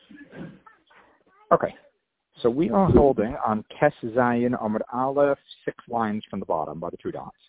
Okay. So we are holding on Tes Zayin Amud Aleph, 6 lines from the bottom by the 2 dots.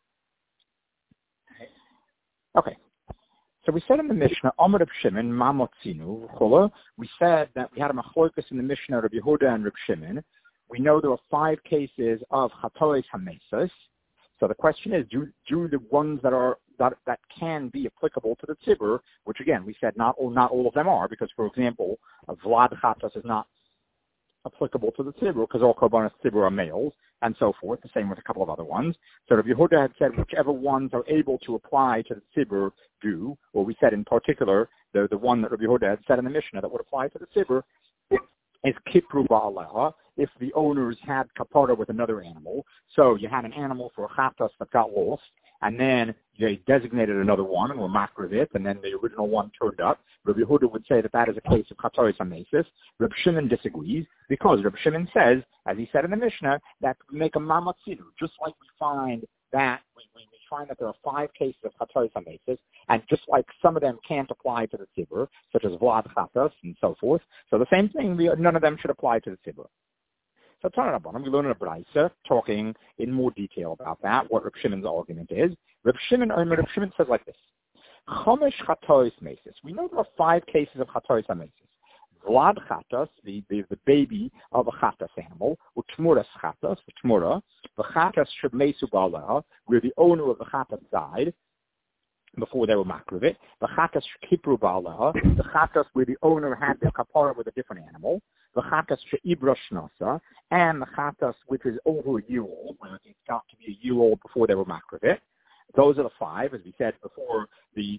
Okay. So we said in the Mishnah, Amud Reb Shimon, Mamotzinu, we said that we had a machlokas in the Mishnah of Yehuda and Reb Shimon. We know there are 5 cases of Chatois HaMesas. So the question is, do the ones that can be applicable to the tzibur, which again, we said not all of them are, because for example, Vlad Chatos is not applicable to the tzibur because all korbanos tzibur are males, and so forth. The same with a couple of other ones. So Rabbi Yehuda had said whichever ones are able to apply to the tzibur do, or we said in particular the one that Rabbi Yehuda had said in the Mishnah that would apply to the tzibur is kipru ba'aleha, if the owners had kapara with another animal. So you had an animal for a chatas that got lost, and then they designated another one and were makriv it, and then the original one turned up. Rabbi Yehuda would say that is a case of chatoris hamesis. Rabbi Shimon disagrees, because Rabbi Shimon says, as he said in the Mishnah, that we make a mamatzinu, just like we find that we find that there are 5 cases of chatoris hamesis, and just like some of them can't apply to the tzibur, such as vlad chatas and so forth. So the same thing, none of them should apply to the tzibur. So Tanarabanan, we learn in a Braisa, talking in more detail about that, what Reb Shimon's argument is. Reb Shimon says like this: Chomesh chatois mesis. We know there are 5 cases of chatois mesis. Vlad chatas, the baby of a chatas animal, utmuras chatas, utmura, the chatas shebmesu ba'aleha, where the owner of the chatas died before they were makrivit. The chatas kipru ba'aleha, the chatas where the owner had the kapara with a different animal. The chatas she'ibra shnasa, and the chatas which is over a year old, when it's got to be a year old before they were makrivit. Those are the 5, as we said before. The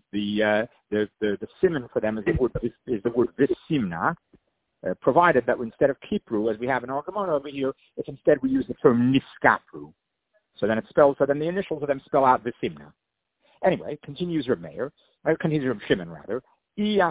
siman for them is the word visimna, provided that instead of kipru, as we have in our Gemara over here, it's instead we use the term niskapru. So then the initials of them spell out visimna. Anyway, continues Reb Shimon rather. Now,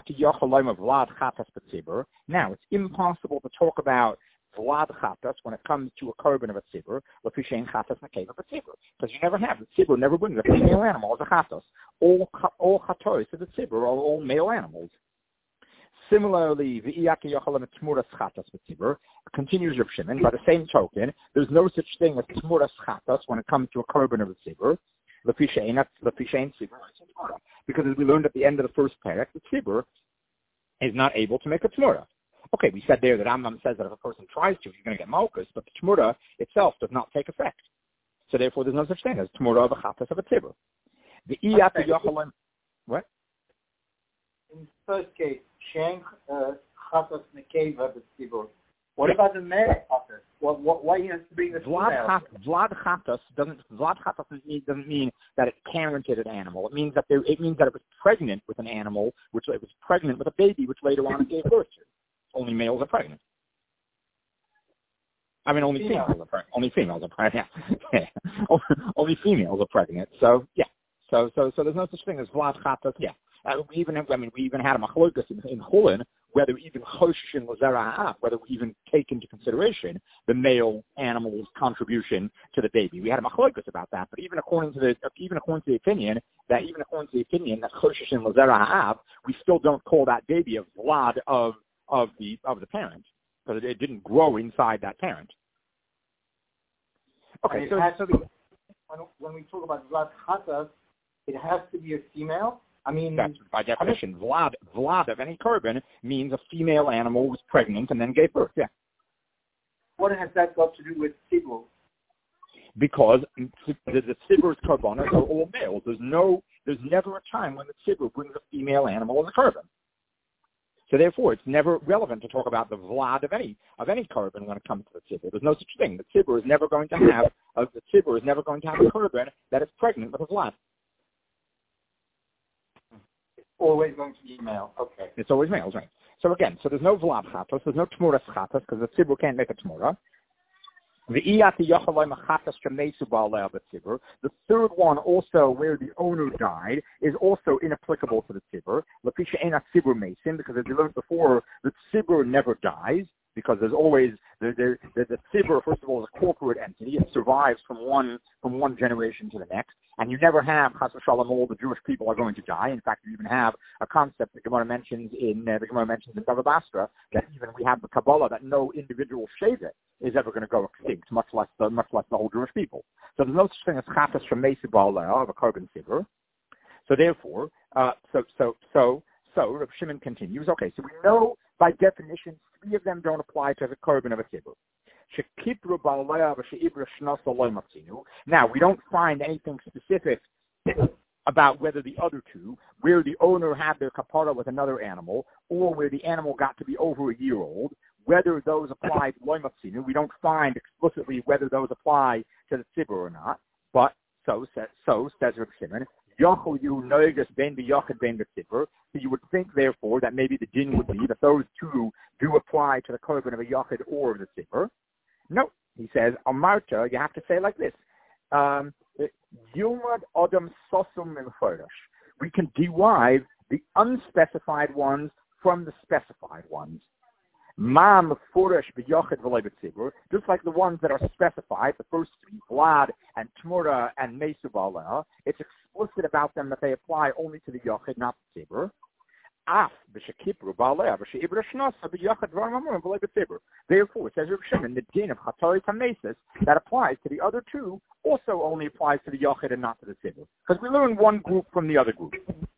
it's impossible to talk about Vlad Chatas when it comes to a korban of a tzibur, Lefishein Chatas Nakev of a tzibur, because you never have. The tzibur never brings a female animal as a chatas. All chatos of the tzibur are all male animals. Similarly, V'iyaki Yochalam Tmuras Chatas B'tzibur, continues Reb Shimon, by the same token, there's no such thing as Tmuras Chatas when it comes to a korban of a tzibur, Lefishein tzibur, because as we learned at the end of the first parak, the tzibur is not able to make a tmura. Okay, we said there that Rambam says that if a person tries to, he's going to get malchus, but the tmura itself does not take effect. So therefore, there's no such thing as tmura of a chatas of a tzibur. The iyatu yochalim. What? In the first case, shen chatas nekeva b'tzibur. What about the male chatas? Why he has to bring the Vlad chatas doesn't mean that it parented an animal. It means that it was pregnant with an animal, which it was pregnant with a baby, which later on it gave birth to. Only males are pregnant. I mean, only females are pregnant. Only females are pregnant. Yeah. Only females are pregnant. So yeah. So there's no such thing as Vlad chatas. Yeah. We even had a machlokas in Chulin, whether even Choshishin Lazera, whether we even take into consideration the male animal's contribution to the baby. We had a machlokas about that, but even according to the opinion that Choshishin Lazera, we still don't call that baby a vlad of the parent, because it didn't grow inside that parent. Okay, so when we talk about vlad chatas, it has to be a female. I mean, that's by definition. Vlad of any korban means a female animal was pregnant and then gave birth. Yeah. What has that got to do with tzibur? Because the tzibur's korbanos are all males. There's never a time when the tzibur brings a female animal as a korban. So therefore, it's never relevant to talk about the vlad of any korban when it comes to the tzibur. There's no such thing. The tzibur is never going to have a korban that is pregnant with a vlad. Always going to be male. Okay. It's always males, right? So again, there's no vlad chatos, there's no tmuras chatos, because the tzibur can't make a tmura. The third one, also where the owner died, is also inapplicable to the tzibur. Because as we learned before, the tzibur never dies. because there's always the tzibur. First of all, is a corporate entity. It survives from one generation to the next, and you never have chas v'shalom all the Jewish people are going to die. In fact, you even have a concept that Gemara mentions in Bava Basra that even we have the Kabbalah that no individual shevet is ever going to go extinct, much less the whole Jewish people. So there's no such thing as chatas from Mesi Ba'aleh of a korban tzibur. So therefore, so Reb Shimon continues. Okay, so we know by definition 3 of them don't apply to the korban of a tzibur. Now, we don't find anything specific about whether the other 2, where the owner had their kapara with another animal, or where the animal got to be over a year old, whether those apply to loy matzinu. We don't find explicitly whether those apply to the tzibur or not. But so says Reb Shimon, so you would think, therefore, that maybe the din would be that those 2 do apply to the korban of a yachid or of the tzibur. No, he says, Amarta, you have to say like this. Yumad Adam Sosum Mimchodesh. We can derive the unspecified ones from the specified ones. Ma Mefurash b'yachid v'lei b'tzibur, just like the ones that are specified, the first 3, Vlad and Tmura and Mesu Ba'aleh, it's explicit about them that they apply only to the yachid, not the tzibur. Therefore, says Reb Shimon, the din of Chatari Tamesis that applies to the other 2 also only applies to the Yachid and not to the Tzibur. Because we learn one group from the other group.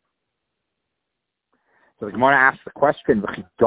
So the Gemara asks the question,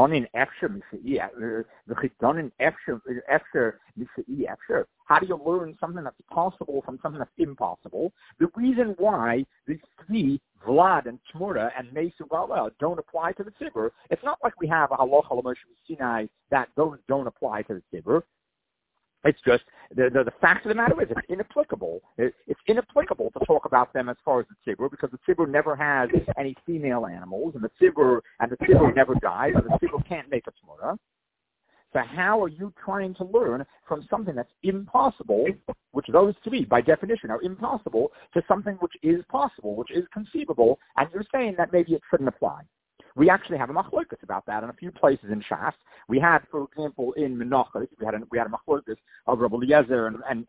how do you learn something that's possible from something that's impossible? The reason why these 3, Vlad and Tmura and Mesu Ba'aleh, don't apply to the tzibur, it's not like we have a halacha l'Moshe Sinai that those don't apply to the tzibur. It's just, the fact of the matter is it's inapplicable. It's inapplicable to talk about them as far as the tzibur, because the tzibur never has any female animals, and the tzibur never dies, and the tzibur can't make a tmura. So how are you trying to learn from something that's impossible, which those 3, by definition, are impossible, to something which is possible, which is conceivable, and you're saying that maybe it shouldn't apply? We actually have a machlokas about that in a few places in Shas. We had, for example, in Menachos, we had a machlokas of Rabbi Eliezer and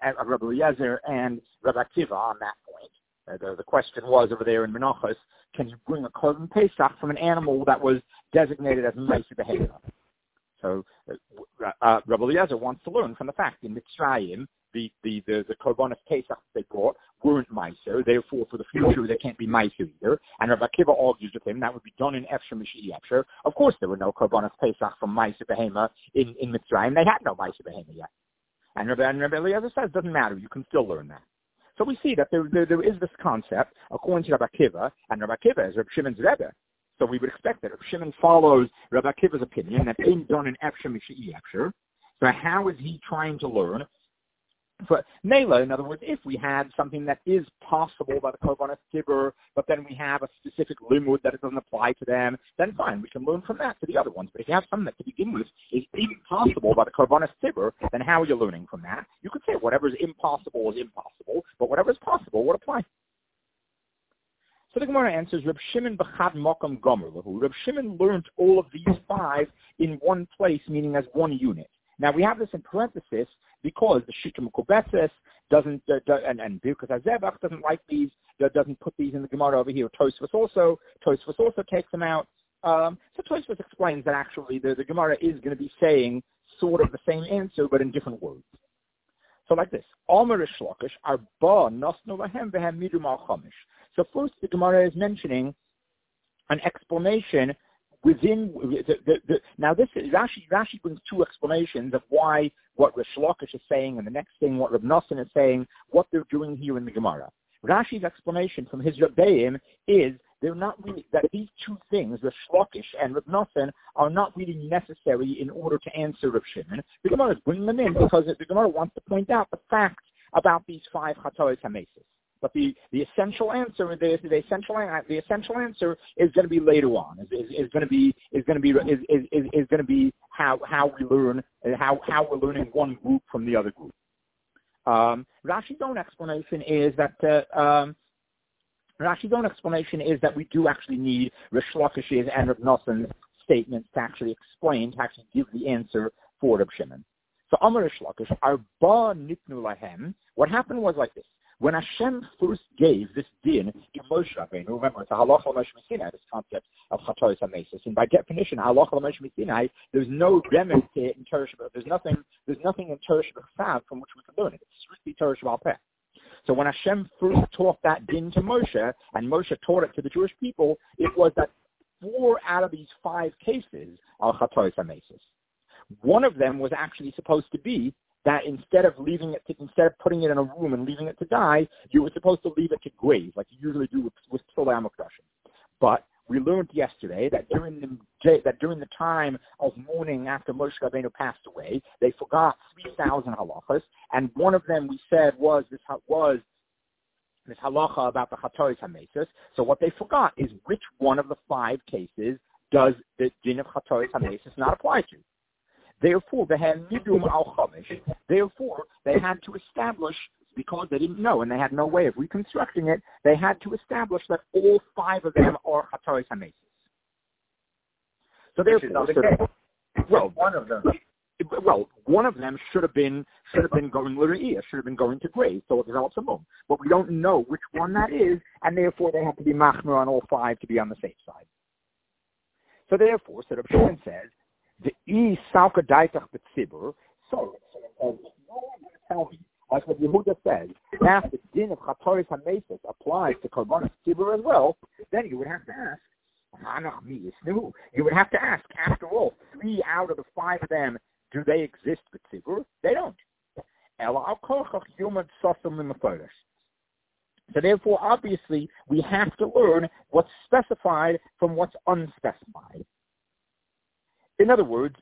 Rabbi Akiva on that point. The question was over there in Menachos, can you bring a korban pesach from an animal that was designated as Ma'aseh Behema? So Rabbi Eliezer wants to learn from the fact in Mitzrayim, the korbanos pesach they brought weren't meiser, therefore for the future they can't be meiser either. And Rabbi Akiva argues with him that would be done in Efsher Mishi Efsher. Of course there were no korbanos pesach from Ma'aseh Behema in Mitzrayim. They had no Ma'aseh Behema yet. And Rabbi Eliezer says it doesn't matter, you can still learn that. So we see that there is this concept, according to Rabbi Akiva, and Rabbi Akiva is Rabbi Shimon's Rebbe. So we would expect that Rabbi Shimon follows Rabbi Akiva's opinion that ain't done in Efsher Mishi Efsher. So how is he trying to learn? For Nela, in other words, if we had something that is possible by the korbanos tzibur, but then we have a specific limud that it doesn't apply to them, then fine, we can learn from that to the other ones. But if you have something that to begin with is impossible by the korbanos tzibur, then how are you learning from that? You could say whatever is impossible, but whatever is possible would apply. So the Gemara answers, Reb Shimon b'chad makam gomer lahu. Reb Shimon learned all of these 5 in one place, meaning as one unit. Now we have this in parenthesis because the Shita Mekubetzes doesn't, and Birkas HaZebach doesn't like these, doesn't put these in the Gemara over here. Tosfos also takes them out. So Tosfos explains that actually the Gemara is going to be saying sort of the same answer, but in different words. So like this, Omer Shlokish Arba Nosnu Lahem Vehem Midum Al Chamish. So first the Gemara is mentioning an explanation within now this is Rashi brings 2 explanations of why what Rish Lakish is saying, and the next thing what Reb Nosson is saying, what they're doing here in the Gemara. Rashi's explanation from his Rebbeim is they're not really, that these 2 things, Rish Lakish and Reb Nosson, are not really necessary in order to answer Reb Shimon. The Gemara is bringing them in because the Gemara wants to point out the facts about these 5 Chatois HaMesis. But the essential answer is going to be later on. Is going to be how we learn, how we're learning one group from the other group. Rashi's own explanation is that we do actually need Rish Lakish's and Reb Nosson's statements to actually explain, to actually give the answer for Reb Shimon. So Amar Shlakish, Arba Nitnu Lahem. What happened was like this. When Hashem first gave this din to Moshe Rabbeinu, remember it's a halacha l'Moshe Sinai, this concept of chatois hamesis, and by definition, halacha l'Moshe Sinai, there's no remnant to it in Torah Shabbat. There's nothing in Torah Shabbat from which we can learn it. It's strictly Torah Shabbat Peh. So when Hashem first taught that din to Moshe, and Moshe taught it to the Jewish people, it was that 4 out of these 5 cases are chatois hamesis. One of them was actually supposed to be that instead of putting it in a room and leaving it to die, you were supposed to leave it to grave, like you usually do with Psolei HaMikdashim. But we learned yesterday that during the time of mourning after Moshe Rabbeinu passed away, they forgot 3,000 halachas, and one of them we said was this halacha about the chatois hamesis. So what they forgot is which one of the 5 cases does the din of chatois hamesis not apply to. Therefore, they had nidum al chamish. Therefore, they had to establish, because they didn't know and they had no way of reconstructing it, they had to establish that all 5 of them are chatois hamesis. So therefore, one of them. Well, one of them should have been going l're'iyah, should have been going to grave, so it develops a mum. But we don't know which one that is, and therefore they have to be machmer on all 5 to be on the safe side. So therefore, so Reb Shimon says, the e salka daitach b'tzibur. So no one can tell me, like what Yehuda says, that the din of chatoris hamesis applies to korbanos tzibur as well. Then you would have to ask, you would have to ask. After all, 3 out of the 5 of them, do they exist b'tzibur? They don't. Ela al kochach yomad sasam l'meforesh. So therefore, obviously, we have to learn what's specified from what's unspecified. In other words,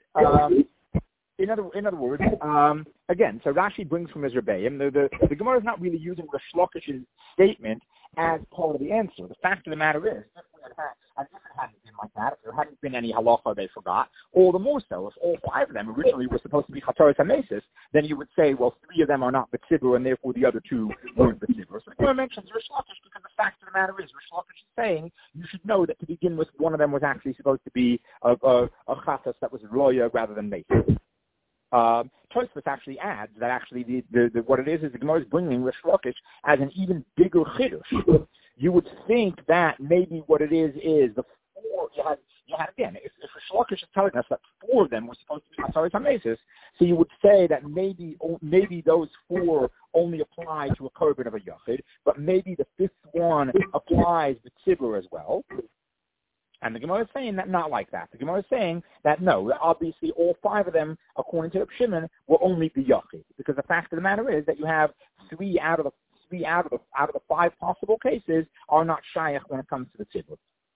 again, so Rashi brings from his Rebbeim. The Gemara is not really using Rish Lakish's statement as part of the answer. The fact of the matter is, if it hadn't been like that, if there hadn't been any halacha they forgot, all the more so, if all 5 of them originally were supposed to be chatoris hamesis, then you would say, well, 3 of them are not betzibur, and therefore the other 2 weren't betzibur. So the Gemara mentions Rish Lakish because the fact of the matter is, Rish Lakish is saying, you should know that to begin with, one of them was actually supposed to be a chatas that was roya rather than mesis. Tosfos actually adds that actually the what it is the Gemara is bringing Rish Lakish as an even bigger chiddush. You would think that maybe what it is the 4 you had again. If Rish Lakish is telling us that 4 of them were supposed to be chatoris hamesis, so you would say that maybe those 4 only apply to a korban of a yachid, but maybe the 5th one applies to tzibur as well. And the Gemara is saying that not like that. The Gemara is saying that no, obviously all 5 of them, according to Reb Shimon, will only be yachid, because the fact of the matter is that you have 3 out of the 5 possible cases are not shayach when it comes to the tzibur.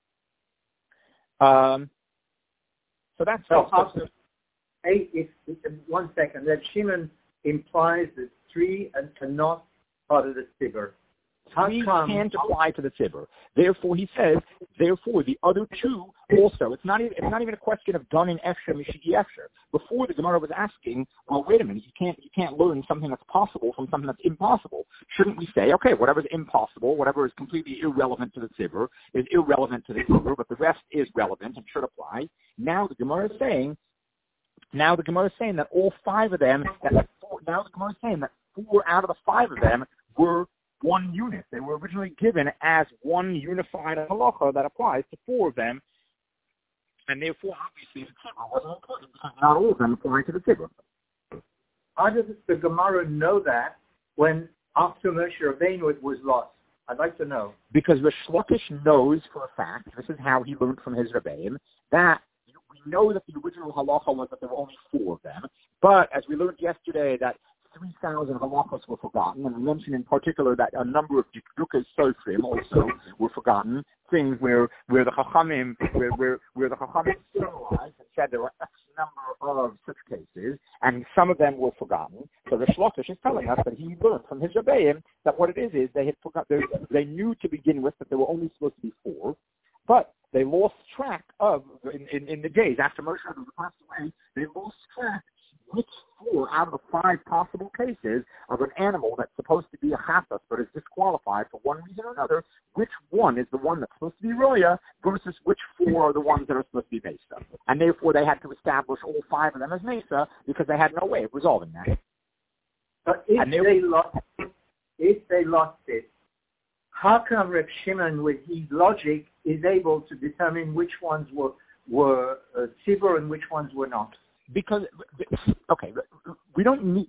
So that's if 1 second. Reb Shimon implies that 3 are not part of the tzibur. 3 can't apply to the tzibur. Therefore, he says, the other 2 also. It's not even a question of done in efsher mishigi efsher. Before, the Gemara was asking, well, wait a minute, you can't learn something that's possible from something that's impossible. Shouldn't we say, okay, whatever's impossible, whatever is completely irrelevant to the tzibur is irrelevant to the tzibur, but the rest is relevant and should apply. Now the Gemara is saying that all 5 of them. Now the Gemara is saying that 4 out of the 5 of them were one unit. They were originally given as one unified halacha that applies to 4 of them, and therefore, obviously, the tzibur wasn't important because not all of them apply to the tzibur. How does the Gemara know that when after Moshe Rabbeinu it was lost? I'd like to know. Because Rish Lakish knows for a fact, this is how he learned from his Rebbeim, that we know that the original halacha was that there were only 4 of them, but as we learned yesterday that 3,000 halachos were forgotten, and we mentioned in particular that a number of dikdukas sofrim also were forgotten, things where the chachamim summarized and said there were X number of such cases, and some of them were forgotten. So the Rish Lakish is telling us that he learned from his Rebbeim that what it is they had forgotten. They knew to begin with that there were only supposed to be 4, but they lost track of in the days after Moshe Rabbeinu passed away. They lost track which 4 out of the 5 possible cases of an animal that's supposed to be a chatas but is disqualified for one reason or another, which one is the one that's supposed to be roya versus which 4 are the ones that are supposed to be Mesa. And therefore they had to establish all 5 of them as Mesa because they had no way of resolving that. But if they lost it, how come Reb Shimon, with his logic, is able to determine which ones were tzibur and which ones were not? Because we don't need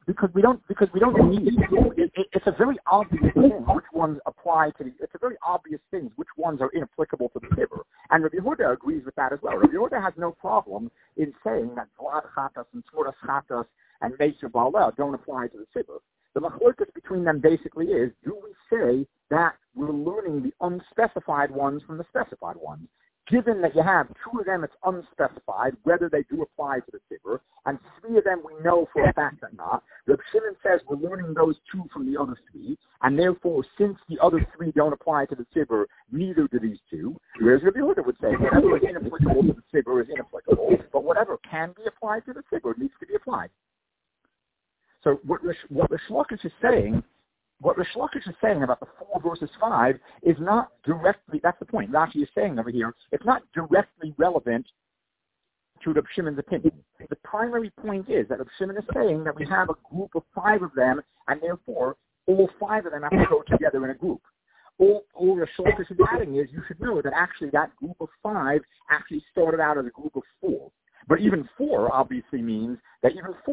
it's a very obvious thing which ones apply to it's a very obvious thing which ones are inapplicable to the tzibur. And Rabbi Yehuda agrees with that as well. Rabbi Yehuda has no problem in saying that Vlad Chatas and Tzuras Chatas and Meser Baaleh don't apply to the tzibur. The machlokes between them basically is, do we say that we're learning the unspecified ones from the specified ones? Given that you have 2 of them, it's unspecified whether they do apply to the tzibur, and 3 of them we know for a fact that not. Reb Shimon says we're learning those 2 from the other 3, and therefore, since the other 3 don't apply to the tzibur, neither do these 2. Whereas Rabbi Yehuda would say whatever is inapplicable to the tzibur is inapplicable, but whatever can be applied to the tzibur needs to be applied. So what Rish Lakish is saying. What Rish Lakish is saying about the 4 versus 5 is not directly, that's the point Rashi is saying over here, it's not directly relevant to Reb Shimon's opinion. The primary point is that Reb Shimon is saying that we have a group of 5 of them, and therefore all 5 of them have to go together in a group. All Rish Lakish is adding is you should know that actually that group of 5 actually started out as a group of 4. But even 4 obviously means that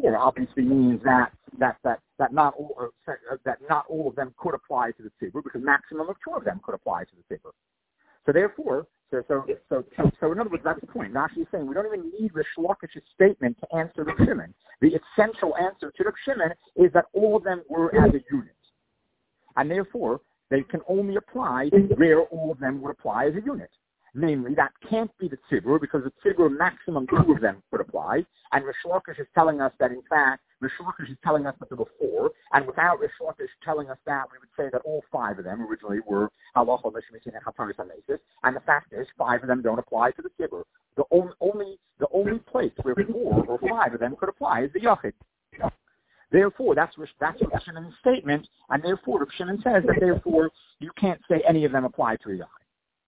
not all of them could apply to the tzibur, because maximum of 2 of them could apply to the tzibur. So therefore, so in other words, that's the point. Rashi is saying we don't even need Rish Lakish's statement to answer Reb Shimon. The essential answer to Reb Shimon is that all of them were as a unit, and therefore they can only apply where all of them would apply as a unit. Namely, that can't be the tzibur, because the tzibur maximum 2 of them could apply, and Rish Lakish is telling us that in fact, Rish Lakish is telling us that there were 4, and without Rish Lakish telling us that, we would say that all 5 of them originally were halacha l'shmitin and chataris hamesis, and the fact is 5 of them don't apply to the tzibur. The only place where 4 or 5 of them could apply is the yachid. Therefore, that's Reb Shimon's statement, and therefore Reb Shimon says that therefore you can't say any of them apply to a yachid.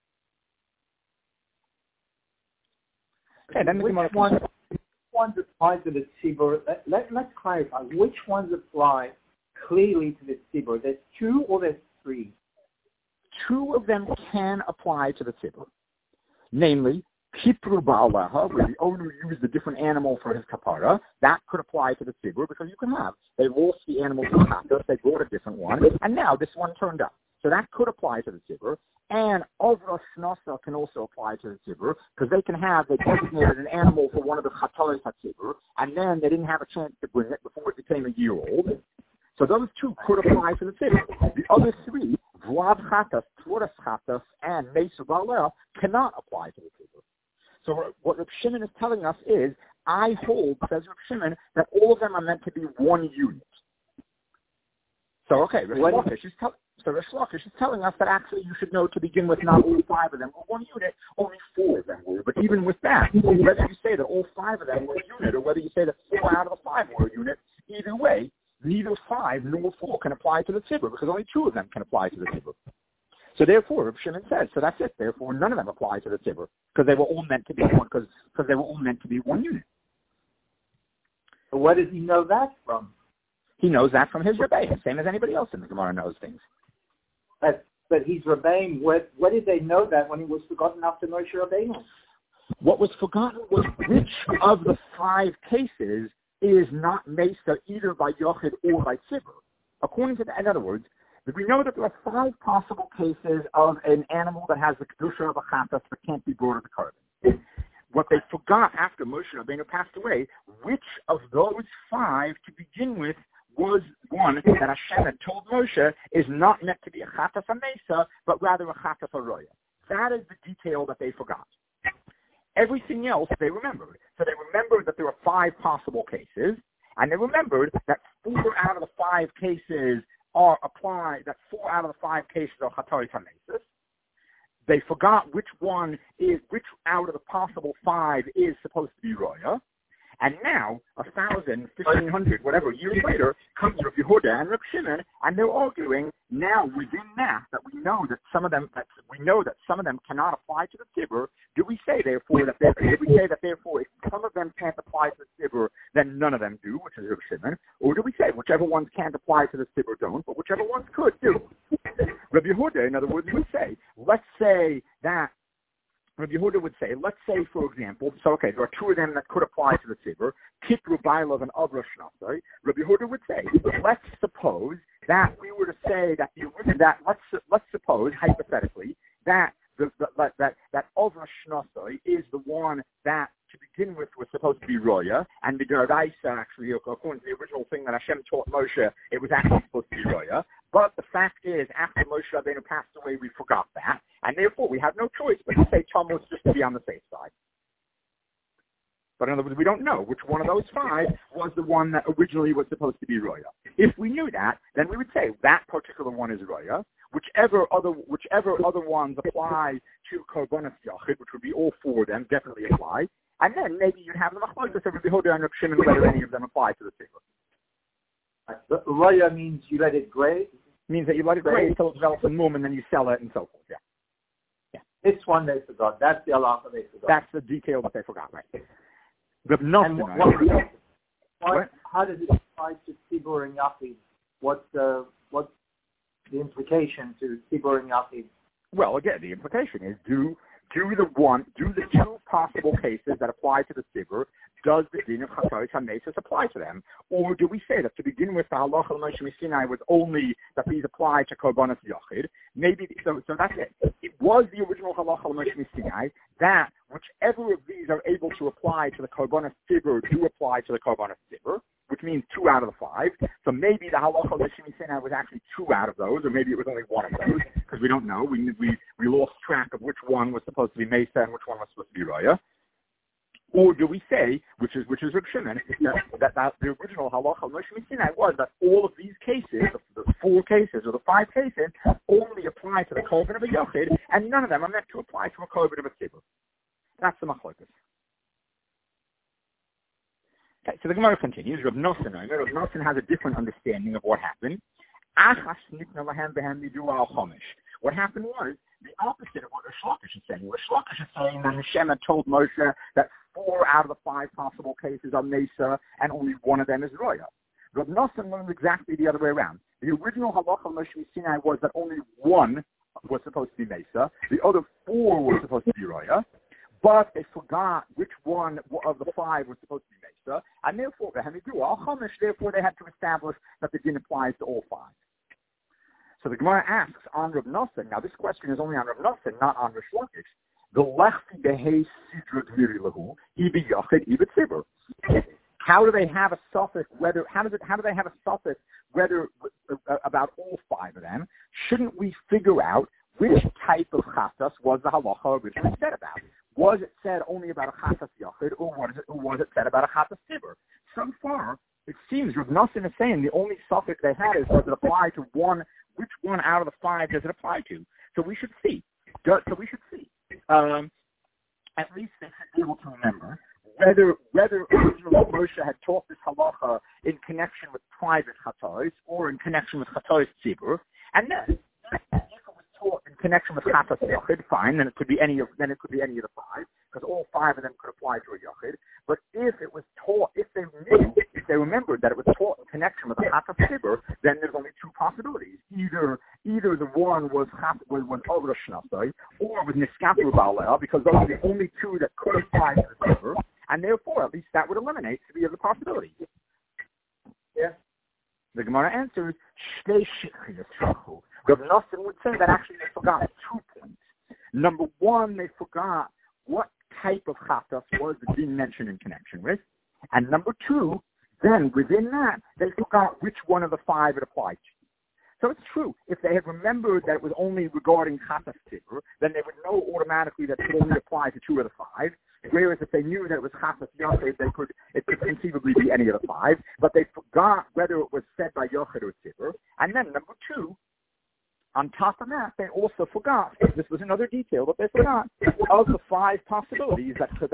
Okay, then which ones apply to the tzibur? Let's clarify. Which ones apply clearly to the tzibur? There's 2 or there's 3? 2 of them can apply to the tzibur. Namely, Kipru Ba'aleha, where the owner used a different animal for his kapara, that could apply to the tzibur, because you can have. They lost the animal to Chatos, they brought a different one, and now this one turned up. So that could apply to the tzibur. And Ovra Shnasa can also apply to the tzibur, because they designated an animal for one of the chataris hatzibur, and then they didn't have a chance to bring it before it became a year old. So those 2 could apply to the tzibur. The other 3, Vlad Chatas, Tzuras Chatas, and Meser Baaleh, cannot apply to the tzibur. So what Reb Shimon is telling us is, I hold, says Reb Shimon, that all of them are meant to be 1 unit. So okay, Rish Lakish is telling us that actually you should know to begin with not all 5 of them were 1 unit, only 4 of them were. But even with that, whether you say that all 5 of them were a unit, or whether you say that 4 out of the 5 were a unit, either way, neither 5 nor 4 can apply to the tzibur, because only 2 of them can apply to the tzibur. So therefore, Reb Shimon says, so that's it. Therefore, none of them apply to the tzibur, because they were all meant to be one. Because they were all meant to be 1 unit. So where does he know that from? He knows that from his Rebbeim, same as anybody else in the Gemara knows things. But his Rebbeim, where did they know that when he was forgotten after Moshe Rabbeinu? What was forgotten was which of the 5 cases is not Mesa either by Yochid or by tzibur. According to in other words, we know that there are 5 possible cases of an animal that has the kedusha of a chatas but can't be brought to the carbon. What they forgot after Moshe Rabbeinu passed away, which of those 5 to begin with was one that Hashem had told Moshe is not meant to be a chatas ha-mesa, but rather a chatas ha-roya. That is the detail that they forgot. Everything else they remembered. So they remembered that there were 5 possible cases, and they remembered that 4 out of the 5 cases are applied, that 4 out of the 5 cases are chataris ha-mesas. They forgot which out of the possible 5 is supposed to be roya. And now, 1,000, 1,500, whatever, years later, comes Reb Yehuda and Reb Shimon, and they're arguing now within that we know that some of them cannot apply to the tzibur. Do we say therefore that therefore if some of them can't apply to the Sibur, then none of them do, which is Reb Shimon? Or do we say whichever ones can't apply to the Sibur don't, but whichever ones could do? Reb Yehuda, in other words, would say, let's say that Rabbi Yehuda would say, let's say, for example, so okay, there are two of them that could apply to the Tzibur, Kitru Bailov and Avra Shnasai. Rabbi Yehuda would say, let's suppose that we were to say that let's suppose hypothetically that that Avra Shnasai is the one that to begin with was supposed to be Roya, and the Daraisa actually, according to the original thing that Hashem taught Moshe, it was actually supposed to be Roya. But the fact is, after Moshe Rabbeinu passed away, we forgot that, and therefore we have no choice but to say Tammuz just to be on the safe side. But in other words, we don't know which one of those five was the one that originally was supposed to be Roya. If we knew that, then we would say that particular one is Roya. Whichever other ones apply to Korbanos Yachid, which would be all four of them, definitely apply. And then maybe you'd have the machlokes of Rabbi Yehuda and Reb Shimon whether any of them apply to the Tzibur. Roya means you let it grade? Means that you let it grade until it develops a mum and then you sell it and so forth, yeah. This one they forgot. That's the halacha they forgot. That's the detail that they forgot, right? How does it apply to Tzibur and Yachid? What's the implication to Tzibur and Yachid? Well, again, the implication is do the two possible cases that apply to the Tzibur, does the din of Chasaris HaMesis apply to them? Or do we say that to begin with, the halacha of Moshe Sinai was only that these apply to Korbanos Yachid? Maybe, so that's it. It was the original halacha of Moshe Sinai that whichever of these are able to apply to the Korbanos Tzibur do apply to the Korbanos Tzibur, which means 2 out of the 5. So maybe the halacha of Moshe Sinai was actually 2 out of those, or maybe it was only 1 of those, because we don't know. We lost track of which one was supposed to be Mesa and which one was supposed to be Raya. Or do we say, which is Reb Shimon, that the original halacha of Moshe Sinai was that all of these cases, the 4 cases or the 5 cases, only apply to the korban of a yochid, and none of them are meant to apply to a korban of a tzibur. That's the machlokes. Okay, so the Gemara continues. Rav Nosson has a different understanding of what happened. What happened was the opposite of what Rish Lakish is saying. Rish Lakish is saying that Hashem had told Moshe that 4 out of the 5 possible cases are Mesa and only 1 of them is Roya. Rav Nosson learned exactly the other way around. The original halacha of Moshe Sinai was that only 1 was supposed to be Mesa, the other 4 were supposed to be Roya, but they forgot which one of the 5 was supposed to be Mesa, and therefore they had to establish that the din applies to all 5. So the Gemara asks on Rav Nosson, now this question is only on Rav Nosson, not on Rish Lakish, the lechti behei sidra dviri lahu, ibi yachid, ibi tzibur. How do they have a suffix whether about all 5 of them? Shouldn't we figure out which type of chatas was the halacha originally said about? Was it said only about a chatas yachid, or was it said about a chatas tzibur? So far, it seems Rav Nosson is saying the only suffix they had is does it apply to one? Which one out of the 5 does it apply to? So we should see. At least they should be able to remember whether originally Moshe had taught this halacha in connection with private chatos or in connection with chatos tzibur, and then if it was taught in connection with chatos yachid, fine, then it could be any of the 5, because all 5 of them could apply to a yachid. But if it was taught, if they remembered that it was taught in connection with a chatas tzibur, then there's only 2 possibilities. Either the one was Avra Shnasai, or was Niskatu Baaleh, because those are the only 2 that could apply to the tzibur, and therefore at least that would eliminate 3 of the possibilities. Yeah. The Gemara answers, Rav Nosson would say that actually they forgot 2 points. Number 1, they forgot what type of chatas was the din mentioned in connection with, and number 2, then within that, they forgot which one of the 5 it applied to. So it's true, if they had remembered that it was only regarding chatas tzibur, then they would know automatically that it only applied to 2 of the 5. Whereas if they knew that it was chatas yachid, it could conceivably be any of the 5, but they forgot whether it was said by yachid or tzibur. And then number 2, on top of that, they also forgot, this was another detail, but they forgot, of the 5 possibilities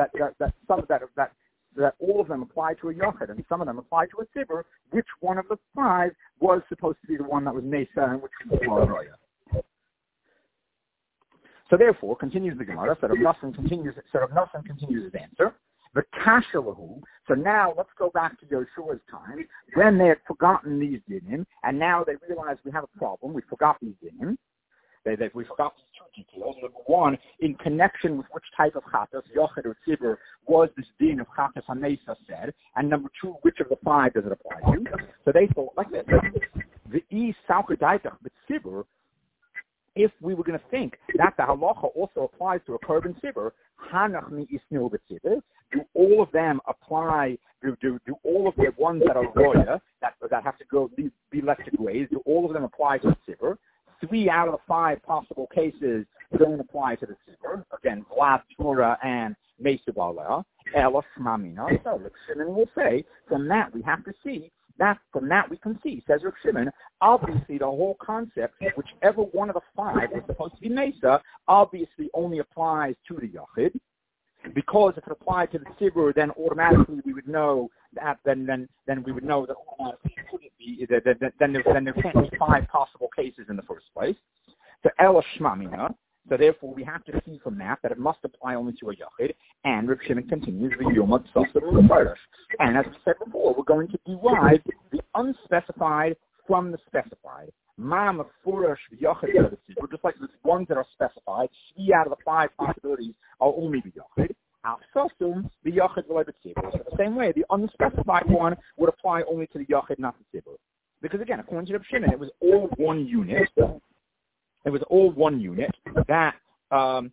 that all of them apply to a yachid and some of them apply to a tzibur, which one of the 5 was supposed to be the one that was Mesa and which was Roya. So therefore, continues the Gemara, Sort of Nosson continues his answer. The kashalahu. So now let's go back to Yoshua's time when they had forgotten these dinim, and now they realize we have a problem. We forgot these dinim. We forgot these two details. Number one, in connection with which type of chatas, yochid or tzibur, was this din of chatas hamesa said, and number two, which of the five does it apply to? So they thought like this: the e sauchadaitach b'tzibur. If we were going to think that the halacha also applies to a korban tzibur, hanach mi isnu b'tzibur. Do all of them apply? Do all of the ones that are roya that have to go be left to graze? Do all of them apply to the tzibur? 3 out of the 5 possible cases don't apply to the tzibur. Again, Vlad, Torah, and Mesu Baleh. Ela Shmamina. So Reb Shimon will say from that we have to see that from that we can see, says Reb Shimon, obviously the whole concept, whichever one of the 5 is supposed to be Mesa, obviously only applies to the Yachid. Because if it applied to the tzibur, then automatically we would know that. Then we would know that automatically it couldn't be. Then there can't be 5 possible cases in the first place. So ela shmamina. So therefore, we have to see from that it must apply only to a yachid. And Reb Shimon continues the yom tzasar. And as we said before, we're going to derive the unspecified from the specified. Ma mafurash yachid of the tzibur, just like the ones that are specified. 3 out of the 5 possibilities are only the yachid. Al-Sasum, the Yachid will be tzibur. So the same way, the unspecified one would apply only to the Yachid, not the tzibur. Because again, according to Reb Shimon, it was all one unit. It was all one unit and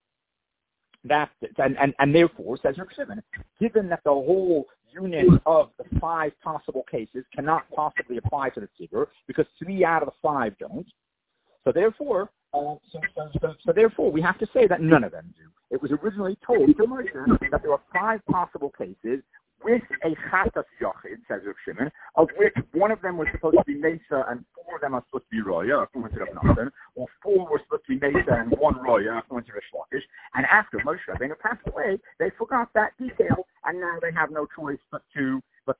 therefore, says Reb Shimon, given that the whole unit of the 5 possible cases cannot possibly apply to the tzibur, because 3 out of the 5 don't. So therefore, therefore, we have to say that none of them do. It was originally told to Moshe that there are 5 possible cases with a chatas yachid, says Reb Shimon, of which one of them was supposed to be Mesa and 4 of them are supposed to be Roya, according to Reb Nachman, or 4 were supposed to be Mesa and 1 Roya, according to Rish Lakish. And after Moshe Rabbeinu passed away, they forgot that detail, and now they have no choice but to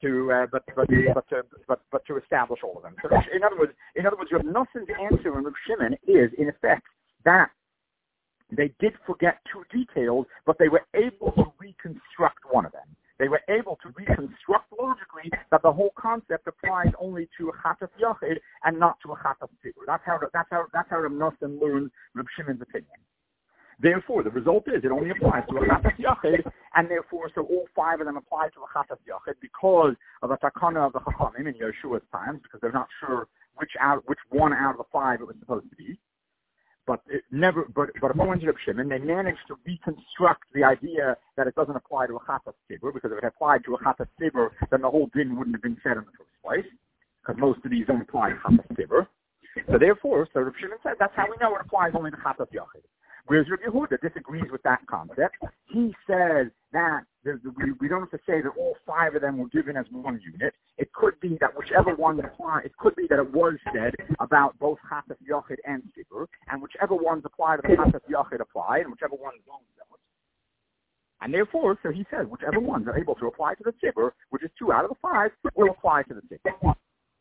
establish all of them. So in other words, Reb Noson's answer and Reb Shimon is in effect that they did forget 2 details, but they were able to reconstruct one of them. They were able to reconstruct logically that the whole concept applies only to a chatas yachid and not to a chatas tzibur. That's how Reb Noson learned Reb Shimon's opinion. Therefore, the result is it only applies to a chatas yachid, and therefore, so all 5 of them apply to a chatas yachid because of a takana of the chachamim in Yeshua's times, because they're not sure which one out of the 5 it was supposed to be. But according to Reb Shimon, they managed to reconstruct the idea that it doesn't apply to a chatas tzibur, because if it applied to a chatas tzibur, then the whole din wouldn't have been said in the first place, because most of these don't apply to chatas tzibur. So therefore, Reb Shimon said that's how we know it applies only to chatas yachid. Whereas Reb Yehuda disagrees with that concept. He says that we don't have to say that all 5 of them were given as one unit. It could be that whichever one applied, it could be that it was said about both chatas yachid and tzibur, and whichever ones apply to the chatas yachid apply, and whichever ones don't. And therefore, so he says, whichever ones are able to apply to the tzibur, which is 2 out of the 5, will apply to the tzibur.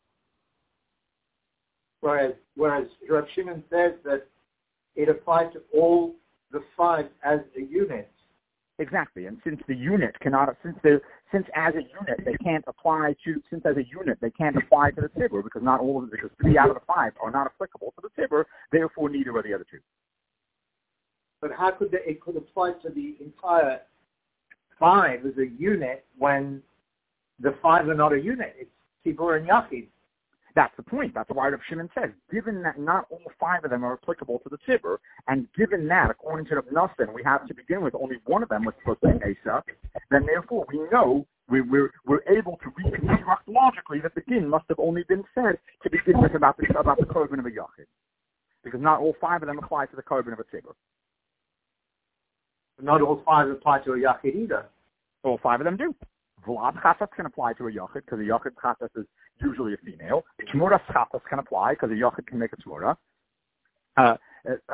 Whereas Reb Shimon says that it applies to all the 5 as a unit. Exactly, and since the unit cannot, since as a unit they can't apply to the tzibur, because not all of them, because 3 out of the 5 are not applicable to the tzibur, therefore neither are the other 2. But how could it could apply to the entire 5 as a unit when the 5 are not a unit? It's tzibur and yachid. That's the point. That's why Reb Shimon says, given that not all 5 of them are applicable to the tzibur, and given that, according to Reb Nosson, we have to begin with only one of them was supposed to be Asa, then therefore we know we're able to reconstruct logically that the din must have only been said to begin with about the korban of a yachid, because not all 5 of them apply to the korban of a tzibur. Not all 5 apply to a yachid either. All 5 of them do. Vlad chatas can apply to a yachid, because a yachid chatas is usually a female. Tmuras chatas can apply, because a yachid can make a tmura.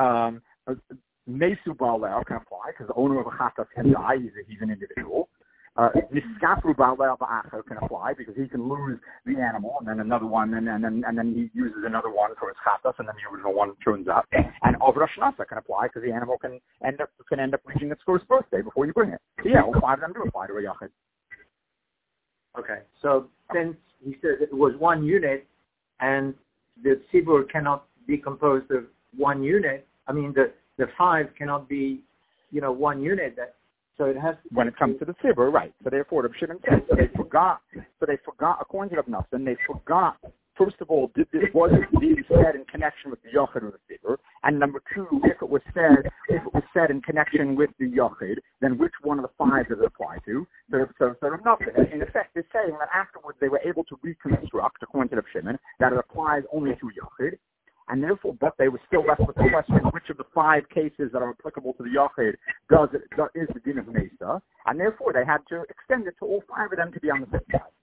Mesu baleh can apply, because the owner of a chatas can die. He's an individual. Niskafru Ba'al Ba'acher can apply because he can lose the animal and then another one and then he uses another one for his chatas and then the original one turns up. And Avra Shnasa can apply because the animal can end up reaching its first birthday before you bring it. So yeah, all five of them do apply to a Yachid. Okay, so since he says it was one unit and the tzibur cannot be composed of one unit, I mean the five cannot be, one unit. So it has to when it comes to the tzibur, right? So therefore, Reb Shimon says they forgot. According to Reb Nassan, they forgot. First of all, it wasn't really said in connection with the Yochid or the tzibur, and number two, if it was said in connection with the Yochid, then which one of the five does it apply to? So Reb Nassan, in effect, is saying that afterwards they were able to reconstruct, according to Reb Shimon, that it applies only to Yochid. And therefore, but they were still left with the question: which of the five cases that are applicable to the Yachid is the din of Mesa? And therefore, they had to extend it to all five of them to be on the same side.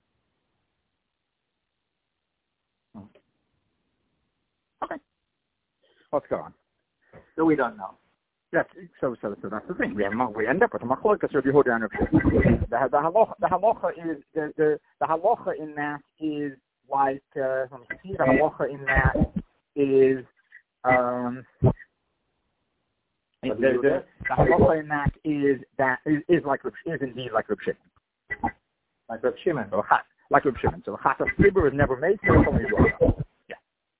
Okay, let's go on. So we don't know. Yes, so that's the thing. We end up with a machlokas Rabbi Yehuda and Rabbi Shimon. The halacha in that is like let me see. The halacha in that is the halacha in that is indeed like Reb Shimon. Like Reb Shimon. Like Reb Shimon. So Chata Tzibur is never made, so it's only Rora. Yeah.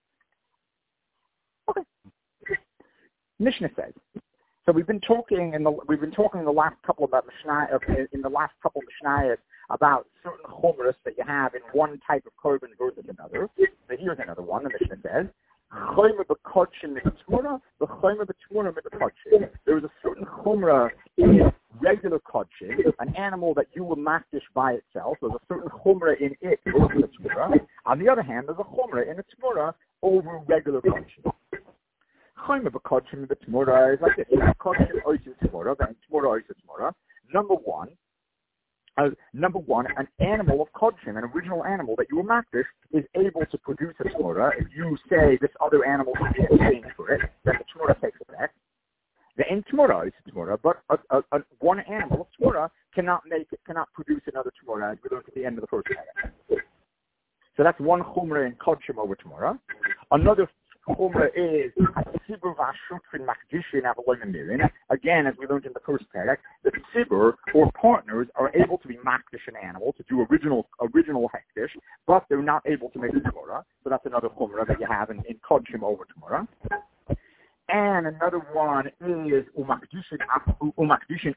Okay. Mishnah says. So we've been talking in the last couple of Mishnayos about certain chumras that you have in one type of korban versus another. So here's another one. The Mishnah says. There is a certain chumrah in regular kodshim, an animal that you will makdish by itself. There's a certain chumrah in it over the tzmurah. On the other hand, there's a chumrah in the tzmurah over regular kodshim. Chumrah b'kodshim the tzmurah is like this: kodshim oisu tzmurah, then tzmurah oisu tzmurah. Number one, an animal of kodshim, an original animal that you were makdish, is able to produce a tzmurah. If you say this other animal should be exchanged for it, then the tzmurah takes effect. The in tzmurah is tzmurah, but one animal of tzmurah cannot produce another tzmurah, as we learned at the end of the first paragraph. So that's one chumrah in kodshim over tzmurah. Another chumrah is again, as we learned in the first paragraph, the tzibur or partners are able to be makdish an animal to do original hektish, but they're not able to make a tzmurah. So that's another chumrah that you have in kodshim over tzmurah. And another one is umakdishin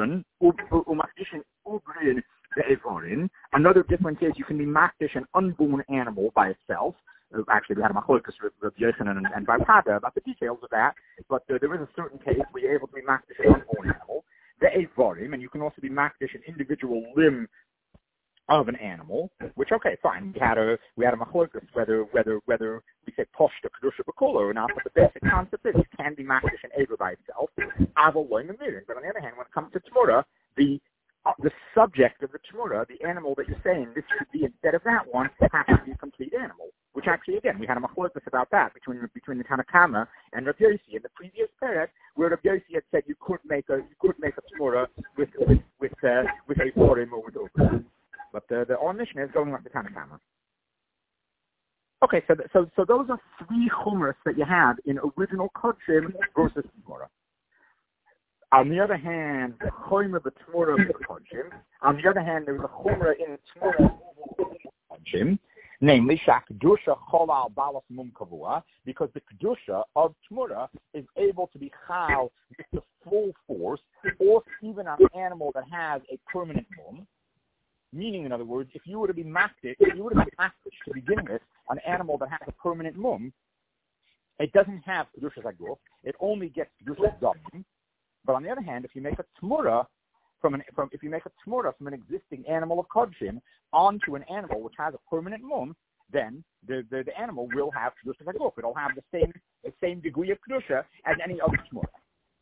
ubrin ve'evorin. Another difference is you can be makdish an unborn animal by itself. Actually, we had a machlokas with Yochanan and Bar Pada about the details of that, but there is a certain case where you're able to be makdish an unborn animal. Ve'evorim, and you can also be makdish an individual limb of an animal, which, okay, fine. We had a machlokas whether we say poshta kedusha b'kola or not, but the basic concept is you can be makdish an aver by itself. Avol loy memirin. But on the other hand, when it comes to tzmurah, the subject of the tzmurah, the animal that you're saying this should be instead of that one, has to be a complete animal. Which actually, again, we had a machlokas about that between the Tanakama and Rav Yossi in the previous paragraph, where Rav Yossi had said you could make a tzmurah with a forim or with over. But the our Mishnah is going like the Tanakama. Okay, so those are three chumras that you have in original kodshim versus tzmurah. On the other hand, the chumrah b'tzmurah of kodshim. On the other hand, there is a chumrah in tzmurah kodshim, namely shakdusha cholal balas mum kavua, because the kedusha of tzmurah is able to be chal with the full force, or even an animal that has a permanent mum. Meaning, in other words, if you were to be makdish to begin with, an animal that has a permanent mum, it doesn't have kedusha zaguf. It only gets kedusha zaguf. But on the other hand, if you make a tzmurah from an existing animal of kodshim onto an animal which has a permanent mum, then the animal will have kedusha zaguf. It'll have the same degree of kedusha as any other tzmurah.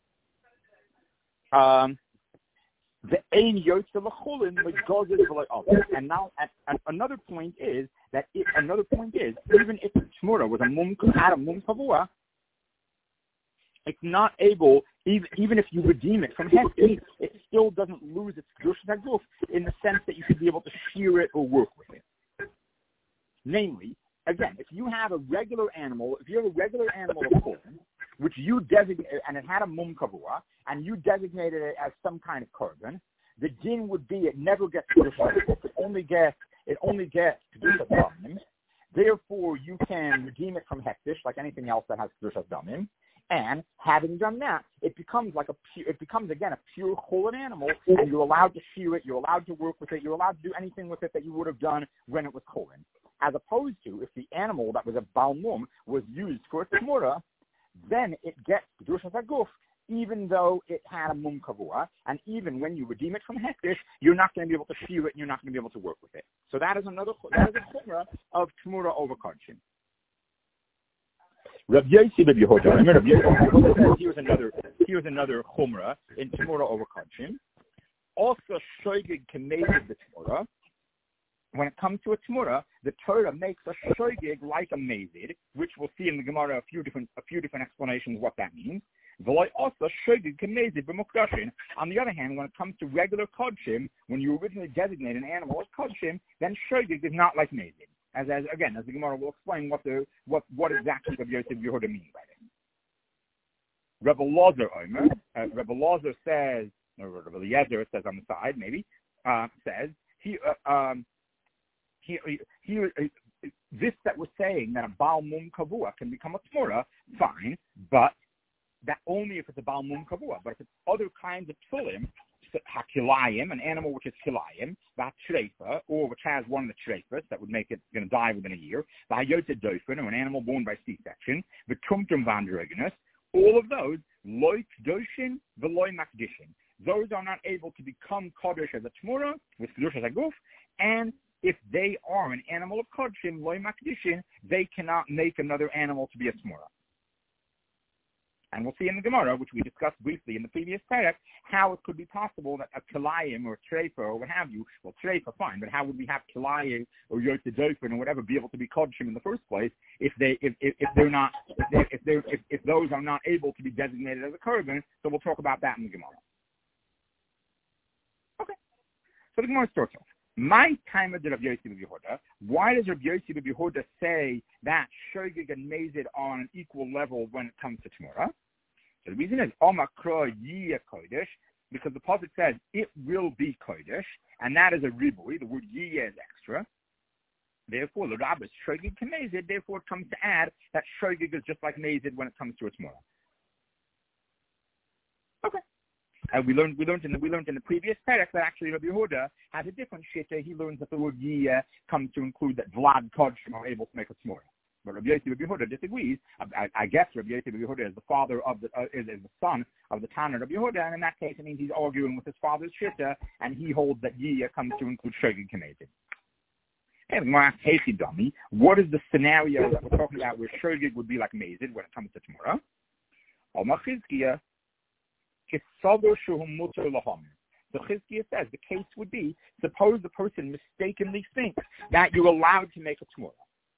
And now, another point is even if the tzmurah was a mum kavua, it's not able Even if you redeem it from Hektish, it still doesn't lose its Kedushas HaGuf in the sense that you should be able to shear it or work with it. Namely, again, if you have a regular animal of korban, which you designate, and it had a mum kavua, and you designated it as some kind of korban, the din would be it never gets Kedushas HaGuf. It only gets Kedushas Damim. Therefore, you can redeem it from Hektish like anything else that has Kedushas Damim. And having done that, it becomes again a pure cholan animal, and you're allowed to shear it, you're allowed to work with it, you're allowed to do anything with it that you would have done when it was cholan. As opposed to if the animal that was a balmum was used for a tmura, then it gets Kedushas HaGuf, even though it had a mum kavua, and even when you redeem it from Hektish, you're not going to be able to shear it, and you're not going to be able to work with it. So that is a chumrah of tmura over kodshim. Rabbi Yossi ben Yehuda. Remember, Rabbi Yossi says here's another chumrah in tmura over kodshim. Also, shoygig kamezid the tmura. When it comes to a tmura, the Torah makes a shoygig like a mezid, which we'll see in the Gemara a few different explanations what that means. Also, shoygig kamezid b'mukdashin. On the other hand, when it comes to regular kodshim, when you originally designate an animal as kodshim, then shoygig is not like mezid. As the Gemara will explain what exactly Rabbi Yossi ben Yehuda means by this. Rabbi Elazar says, or Rabbi Eliezer says on the side, maybe, says, this that we're saying that a Baal Mum Kavua can become a Tmura, fine, but that only if it's a Baal Mum Kavua. But if it's other kinds of Tzulim, Hakilayim, an animal which is Kilayim, the Hatreifa, or which has one of the Treifas that would make it going to die within a year, the Hayoted Dofen, or an animal born by C-section, the Tumtum Vanderiginus, all of those, Loi Kdoshin, Veloy Makdishin. Those are not able to become Kodesh as a Tmura, with Kedushas HaGuf, and if they are an animal of Kodshim, Loi Makdishin, they cannot make another animal to be a Tmura. And we'll see in the Gemara, which we discussed briefly in the previous parak, how it could be possible that a Kilayim or a Treifa or what have you, well, Treifa, fine, but how would we have Kilayim or Yotze Dofen or whatever be able to be Kodshim in the first place if those are not able to be designated as a korban? So we'll talk about that in the Gemara. Okay. So the Gemara starts off. My time of Rabbi Yossi ben Yehuda. Why does Rabbi Yossi ben Yehuda say that shoygig and mezid are on an equal level when it comes to Tmura? So the reason is Omakra Yiyah Kodesh, because the prophet says it will be Kodesh, and that is a ribui. The word Yiyah is extra. Therefore, the Rabbis shoygig to mezid. Therefore, it comes to add that shoygig is just like mezid when it comes to a Tmura. Okay. We learned in the previous parak that actually Rabbi Yehuda has a different shitta. He learns that the word Yiyah comes to include that Vlad Kodshim are able to make a Tmura. But Rabbi Yossi ben Yehuda disagrees. I guess Rabbi Yossi ben Yehuda is the father of is the son of the Tana Rabbi Yehuda, and in that case it means he's arguing with his father's shitta, and he holds that Yiyah comes to include Shogig Kamezid. And we're asked, hey, dummy, what is the scenario that we're talking about where Shogig would be like Mezid when it comes to Tmura? Al-Machizkiyah. So Chizkiah says the case would be, suppose the person mistakenly thinks that you're allowed to make a Tmura.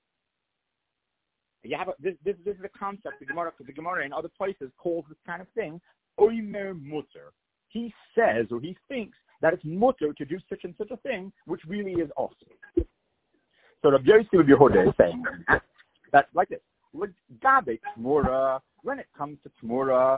This is a concept the Gemara in other places calls this kind of thing Oimer Mutter. He says or he thinks that it's mutter to do such and such a thing, which really is awesome. So Rabbi Yossi ben Yehuda is saying that like this. Gabe Tmura, when it comes to Tmura,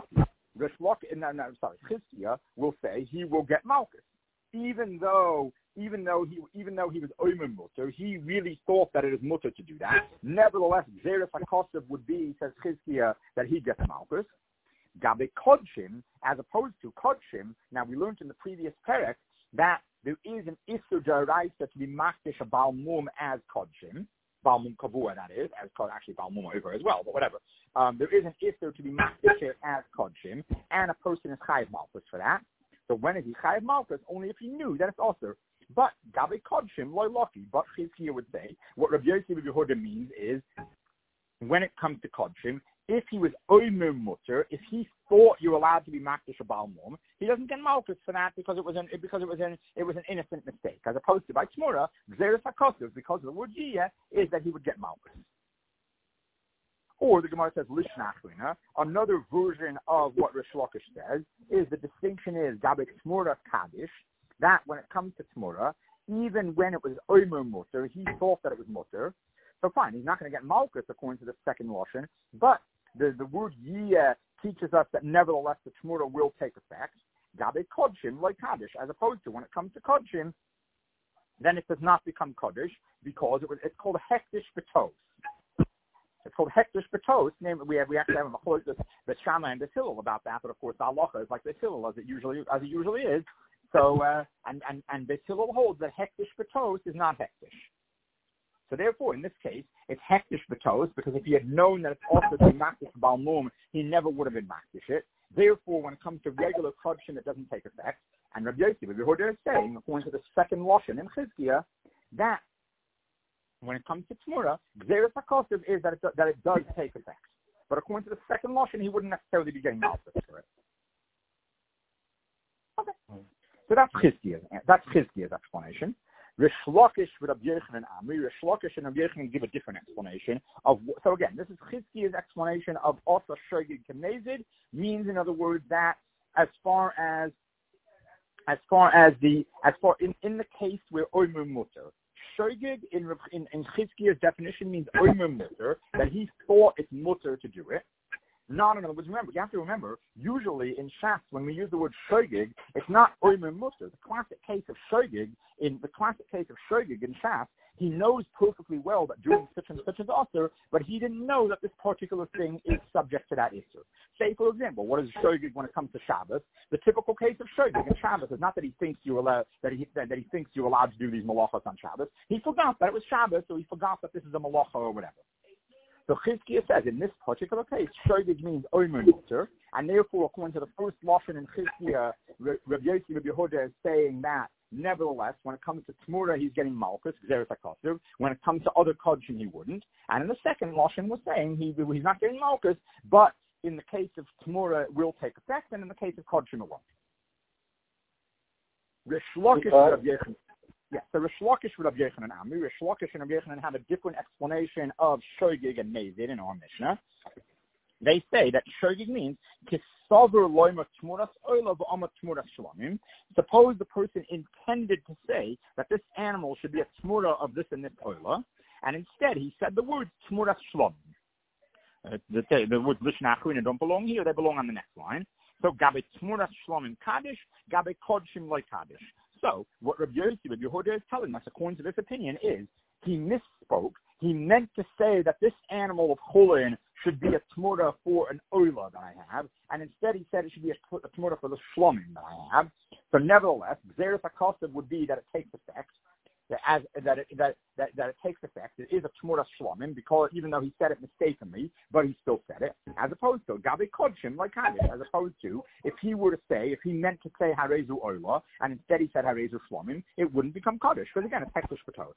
Chizkiah will say he will get Malchus, even though he was Omer Mutter, he really thought that it is Mutter to do that. Nevertheless, Zeres HaKosav would be, says Chizkiah, that he gets Malchus. Gabe Kodshim, as opposed to Kodshim, now we learned in the previous parak that there is an Isur D'Oraisa to be Makdish a Baal Mum as Kodshim. Baal Mum Kavua, that is, as actually Baal Mum over as well, but whatever. There is an Isser to be Makdish as Kodshim, and a person is Chayiv Malchus for that. So when is he Chayiv Malchus? Only if he knew that it's also. But Gabe Kodshim, Loi Loki, but Chizkiah would say, what Rabbi Yossi ben Yehuda means is, when it comes to Kodshim, if he was Omer Mutter, if he thought you're allowed to be Makdish or Baal Mum, he doesn't get Malchus for that because it was an innocent mistake. As opposed to by Tmura, Zeres HaKosav, because of the word Yiyah, is that he would get Malchus. Or the Gemara says Lishnachwina. Another version of what Rish Lakish says is the distinction is Gabek Tmura Kaddish, that when it comes to Tmura, even when it was Omer Mutter, he thought that it was Mutter. So fine, he's not going to get Malkus according to the second Lashon, but the word Yiyah teaches us that nevertheless the Tmura will take effect. Gabe Kodshim like Kaddish, as opposed to when it comes to Kodshim, then it does not become Kaddish because it's called Hektish Betos. It's called Hektish Betos. We actually have a machlokes the Shama and the Hillel about that, but of course the halacha is like the Hillel as it usually is. So and the Hillel holds that Hektish Betos is not Hektish. So therefore, in this case, it's Hektish Betos, because if he had known that it's also to Makdish Balmum, he never would have been Makdish it. Therefore, when it comes to regular Kodshim, it doesn't take effect. And Rabbi Yossi, Rabbi Yehuda is saying, according to the second Lashon in Chizkiah, that when it comes to Tmura, Gzeres HaKosiv is that it does take effect. But according to the second Lashon, he wouldn't necessarily be getting Malchus for it. Okay. So that's Chizkiah's explanation. Rish Lakish with Rabbi Yochanan and Amri. Rish Lakish and Rabbi Yochanan give a different explanation of. So again, this is Chizkiah's explanation of Osa Shogig Knezid, means in other words that in the case where Omer Mutter, Shogig in Chizkiah's definition means Omer Mutter, that he thought it's Mutter to do it. Not in other words, remember, you have to remember, usually in Shas, when we use the word Shogig, it's not Omer Mutter. The classic case of Shogig in Shas, he knows perfectly well that doing such and such is Osir, but he didn't know that this particular thing is subject to that Isser. Say, for example, what is Shogig when it comes to Shabbos? The typical case of Shogig in Shabbos is not that he thinks you're allowed to do these malachos on Shabbos. He forgot that it was Shabbos, so he forgot that this is a malacha or whatever. So Chizkiah says, in this particular case, Shogig means Omer Mutter, and therefore, according to the first Lashon in Chizkiah, Rabbi Yossi Rabbi Yehuda is saying that, nevertheless, when it comes to Tmura, he's getting Malchus, Gzeres HaKosiv. When it comes to other Kodshim, he wouldn't. And in the second Lashon was saying he's not getting Malchus, but in the case of Tmura, it will take effect, and in the case of Kodshim, it won't. Rish Lakish Rabbi Yochanan. Yes, so Rish Lakish with Rabbi Yochanan and Amri. Rish Lakish and Rabbi Yochanan have a different explanation of Shogig and Nezid in our Mishnah. They say that Shogig means Kisaver Loima Tmuras Oila V'Ama Tmuras Shlomim. Suppose the person intended to say that this animal should be a Tmura of this and this Oila, and instead he said the words Tmuras Shlomim. The words Lishnachwina don't belong here, they belong on the next line. So Gabe Tmuras Shlomim Kaddish, Gabe Kodshim Loi Kaddish. So, what Rabbi Yossi, Rabbi Yehuda is telling us, according to this opinion, is he misspoke. He meant to say that this animal of Chulin should be a Tmura for an Oila that I have, and instead he said it should be a Tmura for the Shlomim that I have. So, nevertheless, Gzeres HaKosiv would be that it takes effect. That it takes effect. It is a Tmura Shlomim, because even though he said it mistakenly, but he still said it, as opposed to Gabi Kodshim like Kaddish, as opposed to if he meant to say Harezu Oila, and instead he said Harezu Shlomim, it wouldn't become Kaddish, because again, it's Hektish Betos.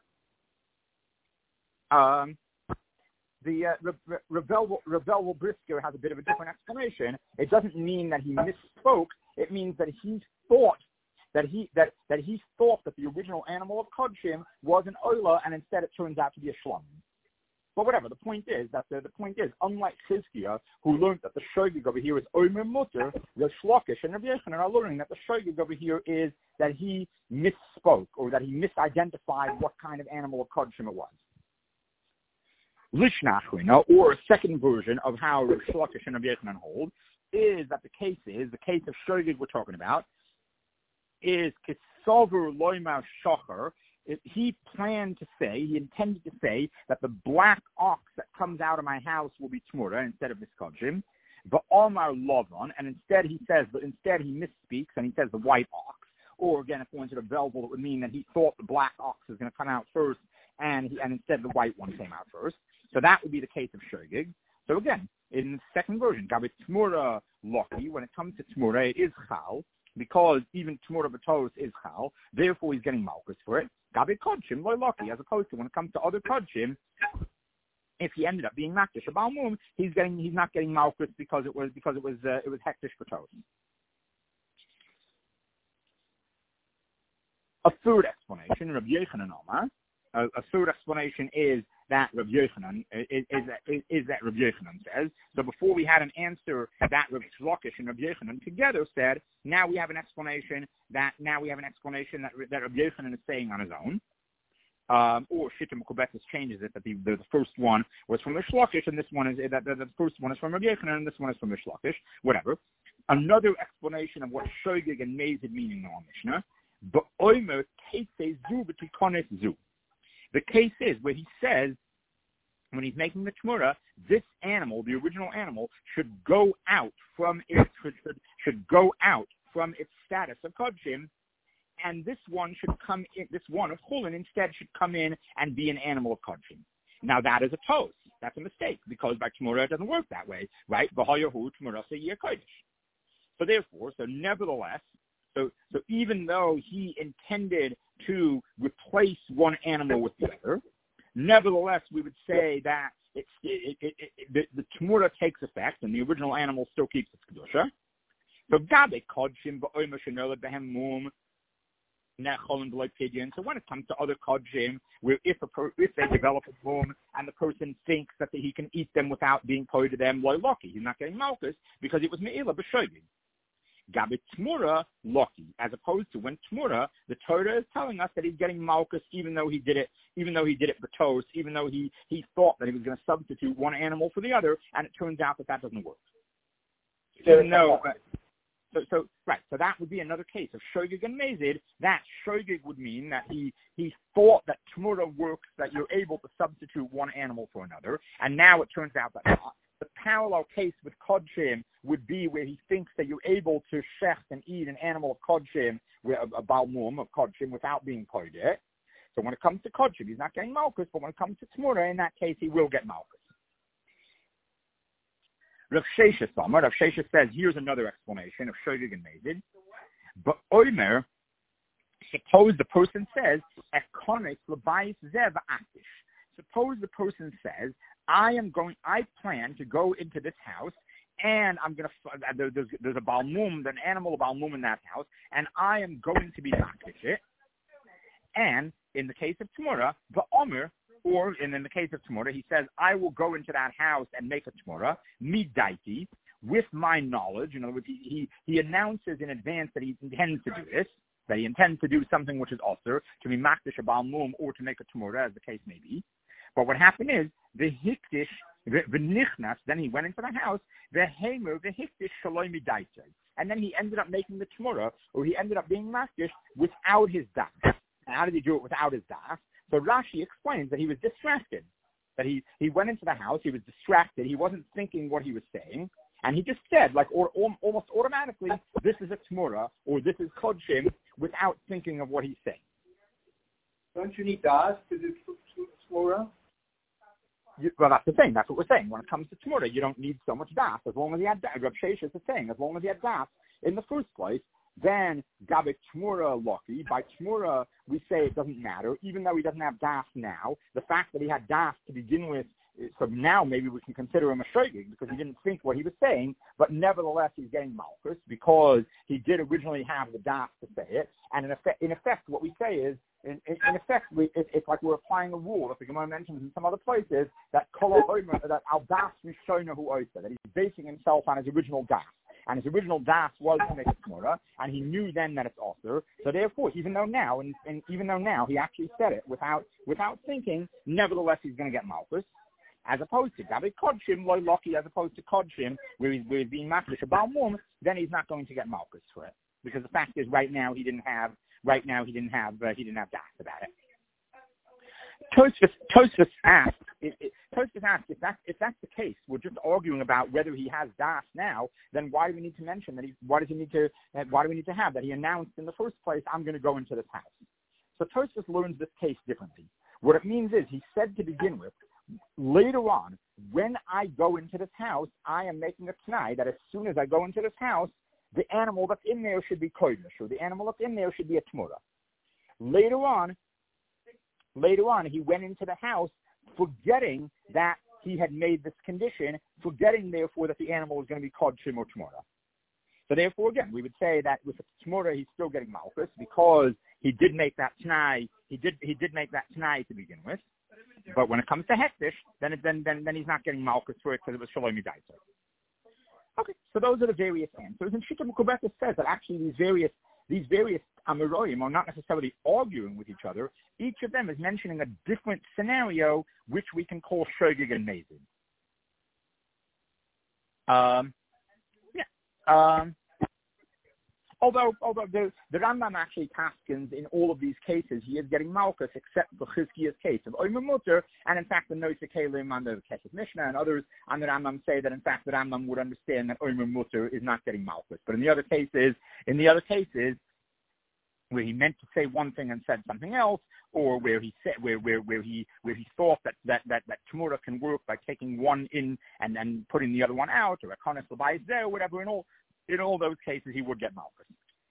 Revel Brisker has a bit of a different explanation. It doesn't mean that he misspoke. It means that he thought that he thought that the original animal of Kodshim was an Oila, and instead it turns out to be a Shlomim. But whatever, the point is, unlike Chizkiah, who learned that the Shogig over here is Omer Mutter, the Shlokish and Rabbi Yochanan are learning that the Shogig over here is that he misspoke, or that he misidentified what kind of animal of Kodshim it was. Lishnachwina, or a second version of how Shlokish and Rabbi Yochanan hold, is that the case of Shogig we're talking about, is Kisover Loima Shocher. He intended to say that the black ox that comes out of my house will be Tmura instead of Miskodshim. V'Omar Lovan, and instead he misspeaks and he says the white ox. Or again, if we went to the Velvel, it would mean that he thought the black ox was going to come out first, and instead the white one came out first. So that would be the case of Shogig. So again, in the second version, Gabi Tmura Loki, when it comes to Tmura, it is Chal, because even Tmura Betos is Chal, therefore he's getting Malchus for it. Gabi Kodshim Loi Loki, as opposed to when it comes to other Kodshim, if he ended up being Makdish Abal Mum, he's not getting Malchus because it was Hektish Betos. A third explanation, Rabbi Yochanan Omar, a third explanation is that Rav Yochanan is that Rav Yochanan says. So before we had an answer that Rav Shlokish and Rav Yochanan together said, now we have an explanation that Rav Yochanan is saying on his own. Or Shittim Kubetis changes it that the first one was from Rav Shlokish and this one is that the first one is from Rav Yochanan and this one is from Rav Shlokish. Whatever. Another explanation of what Shogeg and Mazid mean in our Mishnah. But Oimer Teitze Zu B'Tikones Zu. The case is where he says, when he's making the Tmura, this animal, the original animal, should go out from its status of Kodshim, and this one should come in. This one of Chulin instead should come in and be an animal of Kodshim. Now that is a toast. That's a mistake because by Tmura it doesn't work that way, right? V'hayahu Tmura Se'yeh Kodesh. So therefore, nevertheless. So even though he intended to replace one animal with the other, nevertheless, we would say that the Tmura takes effect and the original animal still keeps its Kedusha. So Gabe Kodshim Ba'omer Shenola Behem Mum Nechol B'Loi Pidyon. So when it comes to other Kodshim, where if they develop a mum and the person thinks that he can eat them without being paid to them, Loi Loki, he's not getting Malchus because it was Me'ila B'Shogeg. Gabi Tmura Loki, as opposed to when Tmura, the Torah is telling us that he's getting Malchus even though he did it Batos, even though he thought that he was going to substitute one animal for the other, and it turns out that doesn't work. Even though, so that would be another case of Shogeg and Mazid. That Shogeg would mean that he thought that Tmura works, that you're able to substitute one animal for another, and now it turns out that not. The parallel case with Kodshim would be where he thinks that you're able to shecht and eat an animal of Kodshim, a balmum of Kodshim, without being paid. So when it comes to Kodshim, he's not getting Malchus, but when it comes to Tmura, in that case, he will get Malchus. Rav Shesha says, here's another explanation of Shogeg and Mazid. But Oimer, suppose the person says, Ekonis l'bayis zeh v'atish. Suppose the person says, I plan to go into this house, and I'm going to, there's a balmum, an animal balmum in that house, and I am going to be makdish it. And in the case of Tmura, the Omer, or in the case of Tmura, he says, I will go into that house and make a Tmura, midaiti, with my knowledge. In other words, he announces in advance that he intends to do this, that he intends to do something which is also to be makdish a balmum or to make a Tmura, as the case may be. But what happened is, the hikdish, the nichnas, then he went into the house, the hemer, the hikdish shaloi midaite. And then he ended up making the Tmura, or he ended up being makdish without his das. And how did he do it without his das? So Rashi explains that he was distracted. That he went into the house, he was distracted, he wasn't thinking what he was saying, and he just said, like almost automatically, this is a Tmura, or this is Kodshim, without thinking of what he's saying. Don't you need das to do Tmura? Well, that's the thing. That's what we're saying. When it comes to Tmura, you don't need so much das. As long as he had das, Rav Shesha is saying, as long as he had das in the first place, then Gabe Tmura Loki. By Tmura, we say it doesn't matter, even though he doesn't have das now. The fact that he had das to begin with, so now maybe we can consider him a shogeg because he didn't think what he was saying, but nevertheless he's getting malchus because he did originally have the das to say it. And in effect, what we say is, it's like we're applying a rule that the Gemara mentions in some other places that that al das rishona hu oisa, that he's basing himself on his original das. And his original das was to make a tmura, and he knew then that it's also. So therefore, even though now he actually said it without thinking, nevertheless he's going to get malchus. As opposed to Gabi Kodshim, Loy Loki, as opposed to Kodshim, where he's being makdish a balmum, then he's not going to get malchus for it. Because the fact is, right now he didn't have das about it. Tosfos asks if that's the case, we're just arguing about whether he has das now. Then why do we need to mention that? Why do we need to have that he announced in the first place, I'm going to go into this house? So Tosfos learns this case differently. What it means is he said to begin with, later on, when I go into this house, I am making a t'nai that as soon as I go into this house, the animal that's in there should be kodesh, or the animal that's in there should be a tmura. Later on, he went into the house forgetting that he had made this condition, forgetting therefore that the animal was going to be kodshim or tmura. So therefore, again, we would say that with the tmura, he's still getting malchus because he did make that t'nai. He did make that t'nai to begin with. But when it comes to hektish, then he's not getting malchus for it because it was shalom yidaiser. Okay, so those are the various answers. And Shita Mukubeta says that actually these various Amoraim are not necessarily arguing with each other. Each of them is mentioning a different scenario, which we can call Shogeg and Mazin. Although the Rambam actually paskins in all of these cases, he is getting malchus except for Chizkiya's case of Omer Mutter, and in fact the Noisei Kelim on the Kesef Mishnah and others on the Rambam say that in fact the Rambam would understand that Omer Mutter is not getting malchus. But in the other cases where he meant to say one thing and said something else, or where he said where he thought that Tamura can work by taking one in and then putting the other one out, or a Konis L'bayis there, or whatever, in all those cases he would get malchus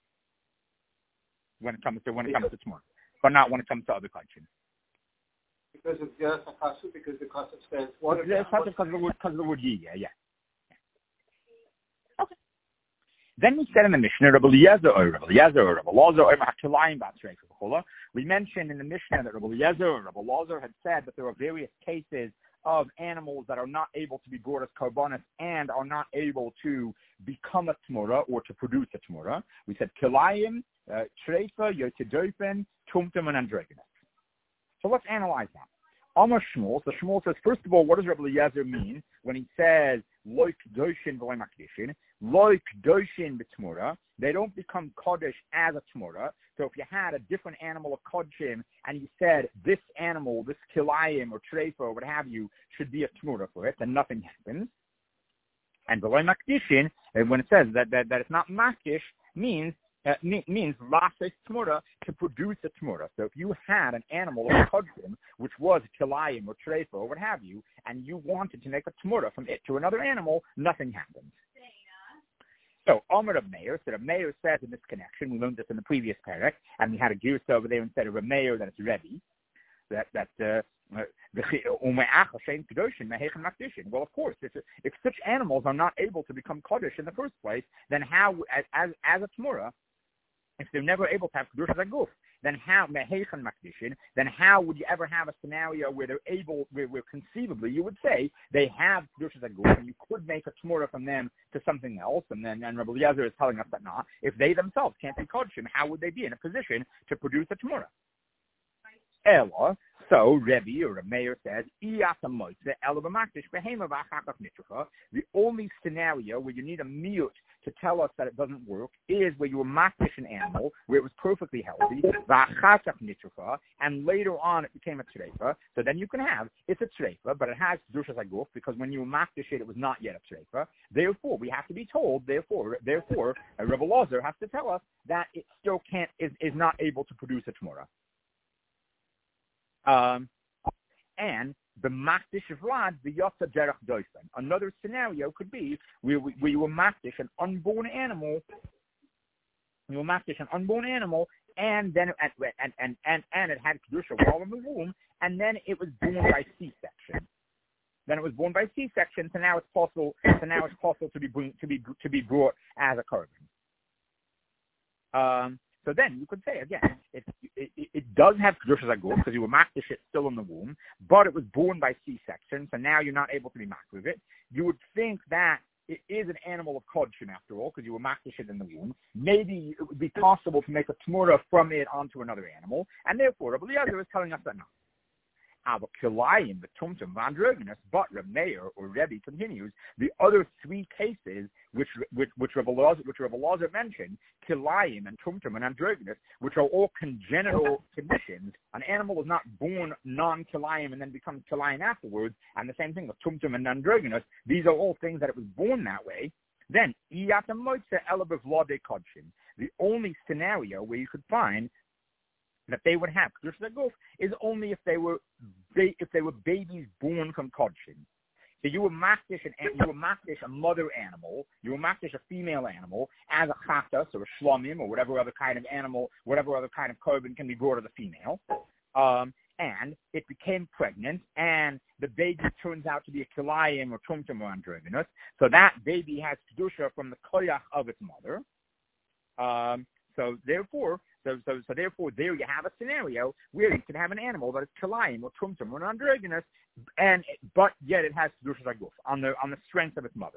when it comes to Tamura, but not when it comes to other questions. Because of the Kasu, because the Kasu says what? Because of the word yeah. Okay. Then we said in the Mishnah, Rabbi Eliezer, we mentioned in the Mishnah that Rabbi Eliezer had said that there are various cases of animals that are not able to be brought as korbanos and are not able to become a tmura or to produce a tmura. We said kilayim, treifa, yotidofen, tumtum, and androgynous. So let's analyze that. Amar Shmuel. So Shmuel says, first of all, what does Rabbi Eliezer mean when he says loik doshin v'loy makdishin? Loik doshin b'tmura. They don't become kodesh as a tmura. So if you had a different animal of kodshim and you said this animal, this kilayim or treifa or what have you, should be a tmura for it, then nothing happens. And v'loy makdishin, when it says that it's not makdish, means lases tmura, to produce a tmura. So if you had an animal of kodshim, which was kilayim or treifa or what have you, and you wanted to make a tmura from it to another animal, nothing happens. So Omer of Meir, so Rav Meir says in this connection, we learned this in the previous parak, and we had a girsa over there instead of Rav Meir that it's Rebbe, well, of course, if such animals are not able to become Kodesh in the first place, then how, as a Tmura, if they're never able to have Kedushas HaGuf, then how would you ever have a scenario where they're able, where conceivably you would say they have Kedushas HaGuf and you could make a Tmura from them to something else, and Rabbi Eliezer is telling us that not. If they themselves can't be Kodeshim, how would they be in a position to produce a Tmura? Ella, so Rebbe or Meir says, the only scenario where you need a mute to tell us that it doesn't work is where you were makdish an animal, where it was perfectly healthy, and later on it became a treifa. So then you can have, it's a treifa, but it has kedushas haguf, because when you were makdish it was not yet a treifa. Therefore, we have to be told, therefore, Rebbe Eliezer has to tell us that it still is not able to produce a tmura. And the makdish of Vlad, the yotza derech doifen. Another scenario could be where you were makdish an unborn animal. You were makdish an unborn animal, and then and it had kedusha while in the womb, and then it was born by C-section. So now it's possible. to be brought as a korban. So then you could say again, it does have kedushas haguf because you were makdish it still in the womb, but it was born by C-section, so now you're not able to be makdish with it. You would think that it is an animal of kodshim after all, because you were makdish it in the womb. Maybe it would be possible to make a tmura from it onto another animal, and therefore Rabbi Eliezer is telling us that no. But Reb Meir or Rebbe continues, the other three cases which Rabbi Eliezer mentioned, kilayim and tumtum and androgynous, which are all congenital conditions. An animal is not born non-kilayim and then becomes kilayim afterwards, and the same thing with tumtum and androgynous. These are all things that it was born that way. Then, the only scenario where you could find that they would have kedushas haguf is only if they were babies born from kodshim. So you were makdish a mother animal, you were makdish a female animal as a chatas or a shlomim or whatever other kind of animal, whatever other kind of korban can be brought as a female, and it became pregnant, and the baby turns out to be a kilayim or tumtum or androgynous. So that baby has kedusha from the koyach of its mother. So therefore, there you have a scenario where you can have an animal that is kilayim or tumtum or androgynous, but yet it has kedushas aguf on the strength of its mother.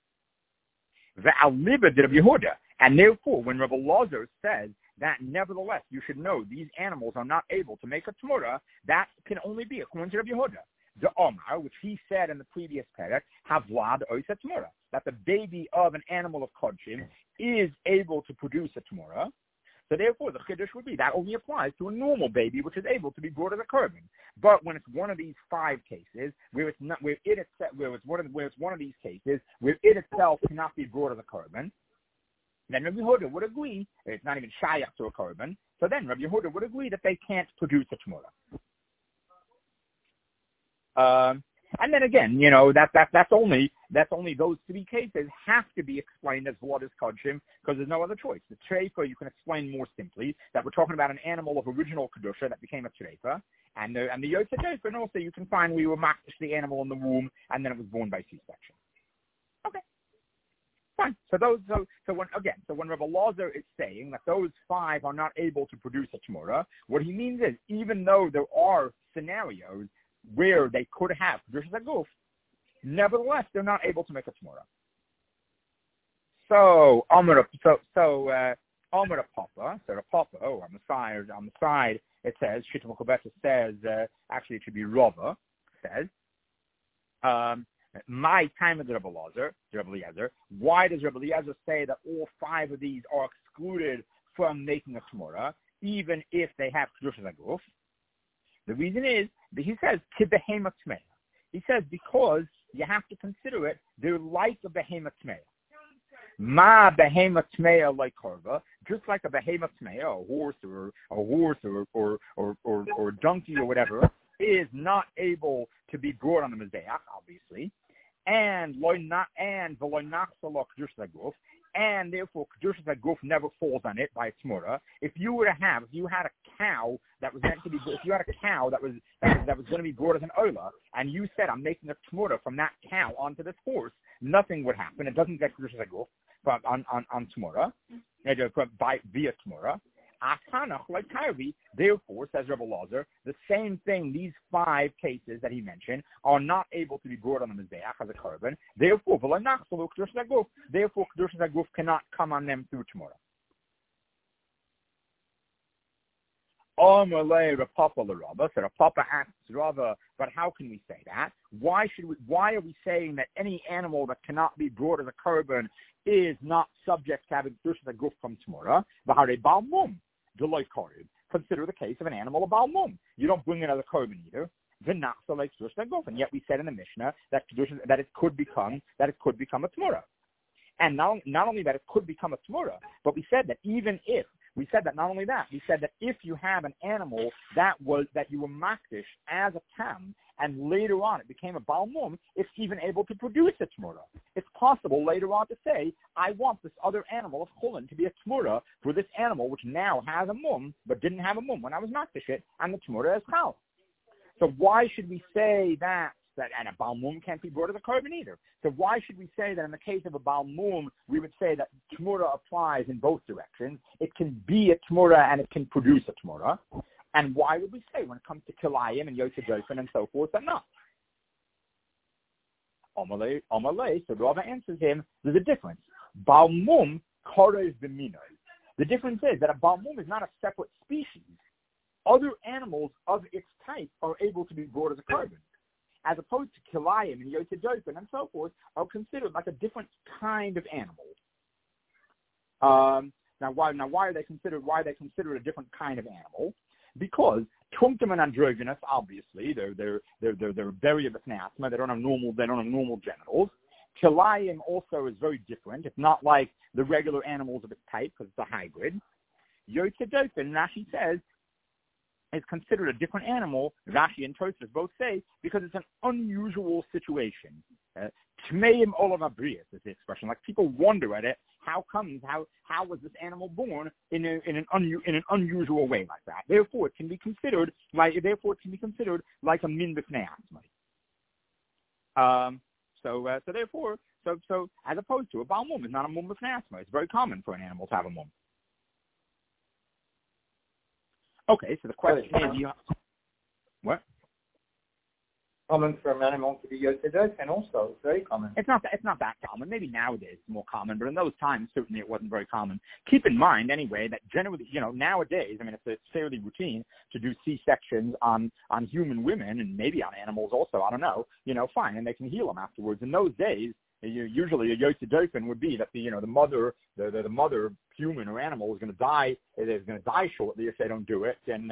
Ve'al did Yehuda, and therefore, when Rabbi Lazar says that nevertheless you should know these animals are not able to make a tmura, that can only be according to Rabbi Yehuda. The Omar, which he said in the previous parak, Havlad oisa tmura, that the baby of an animal of kodshim is able to produce a tmura. So therefore, the chiddush would be that only applies to a normal baby, which is able to be brought as a korban. But when it's one of these 5 cases, where it's one of these cases where it itself cannot be brought as a korban, then Rabbi Yehuda would agree that it's not even shayach to a korban. So then Rabbi Yehuda would agree that they can't produce a tmura. And then again, that's only those 3 cases have to be explained as what is kodshim, because there's no other choice. The treifa you can explain more simply that we're talking about an animal of original kedusha that became a treifa, and the yotze treifa, and also you can find we were makdish the animal in the womb and then it was born by C-section. Okay, fine. So when Rabbi Lazar is saying that those 5 are not able to produce a tmura, what he means is even though there are scenarios where they could have kedushas aguf, nevertheless they're not able to make a tmura. So Amar Papa, on the side it says Shita Mukobeta says actually it should be Rava says my time of the Rabbi Eliezer. Why does Rabbi Eliezer say that all 5 of these are excluded from making a tmura, even if they have kedushas aguf? The reason is that he says kibehema tmeya. He says because you have to consider it, they're like a behema tmeya. Ma behema tmeya like karva, just like a behema tmeya, a horse or donkey or whatever, is not able to be brought on the mizbeach, obviously, and and therefore kedushas aguf never falls on it by a tmura. If you had a cow that was meant to be, if you had a cow that was going to be brought as an ola, and you said I'm making a tmura from that cow onto this horse, nothing would happen. It doesn't get kedushas aguf on tmura, via tmura. Therefore, says Rabbi Lazar, the same thing, these 5 cases that he mentioned are not able to be brought on the mizbeach as a korban. Therefore, kedushas aguf cannot come on them through tmura. So Rapapa asks Rava, but how can we say that? Why are we saying that any animal that cannot be brought as a korban is not subject to having kedushas aguf from tmura? Consider the case of an animal of Baal Mum. You don't bring another korban either. And yet we said in the Mishnah that it could become a tmura. And not only that it could become a tmura, but we said that if you have an animal that you were makdish as a tam, and later on it became a Baal Mum, it's even able to produce a tmura. It's possible later on to say, I want this other animal of chulin to be a tmura for this animal which now has a mum, but didn't have a mum when I was makdish it, and the tmura is chal. So why should we say that and a Baal Mum can't be brought as a korban either? So why should we say that in the case of a Baal Mum, we would say that tmura applies in both directions? It can be a tmura and it can produce a tmura. And why would we say when it comes to kilayim and yotze dofen and so forth that not? Amalei, so Rava answers him, there's a difference. Baal Mum korev b'minoi. The difference is that a Baal Mum is not a separate species. Other animals of its type are able to be brought as a korban, as opposed to kilayim and yotze dofen and so forth are considered like a different kind of animal. Now why are they considered a different kind of animal? Because tumtum and androgynous, obviously, they're very b'fnei. They don't have normal genitals. Kilayim also is very different. It's not like the regular animals of its type because it's a hybrid. Yotze dofen, Rashi says, is considered a different animal. Rashi and Tosfos both say because it's an unusual situation. Tmeim olav abrius is the expression. Like people wonder at it. How was this animal born in an unusual way like that? Therefore, it can be considered like a min b'fnei atzmai. So as opposed to a Baal Mum is not a mum b'fnei atzmai. It's very common for an animal to have a mum. Okay, so the question is, what? Common for an animal to be yotedofen, and also it's very common. It's not that common. Maybe nowadays it's more common, but in those times certainly it wasn't very common. Keep in mind anyway that generally, nowadays, I mean, it's fairly routine to do C-sections on human women and maybe on animals also. I don't know. Fine, and they can heal them afterwards. In those days, usually a yotedofen would be that the mother human or animal is going to die. Is going to die shortly if they don't do it, and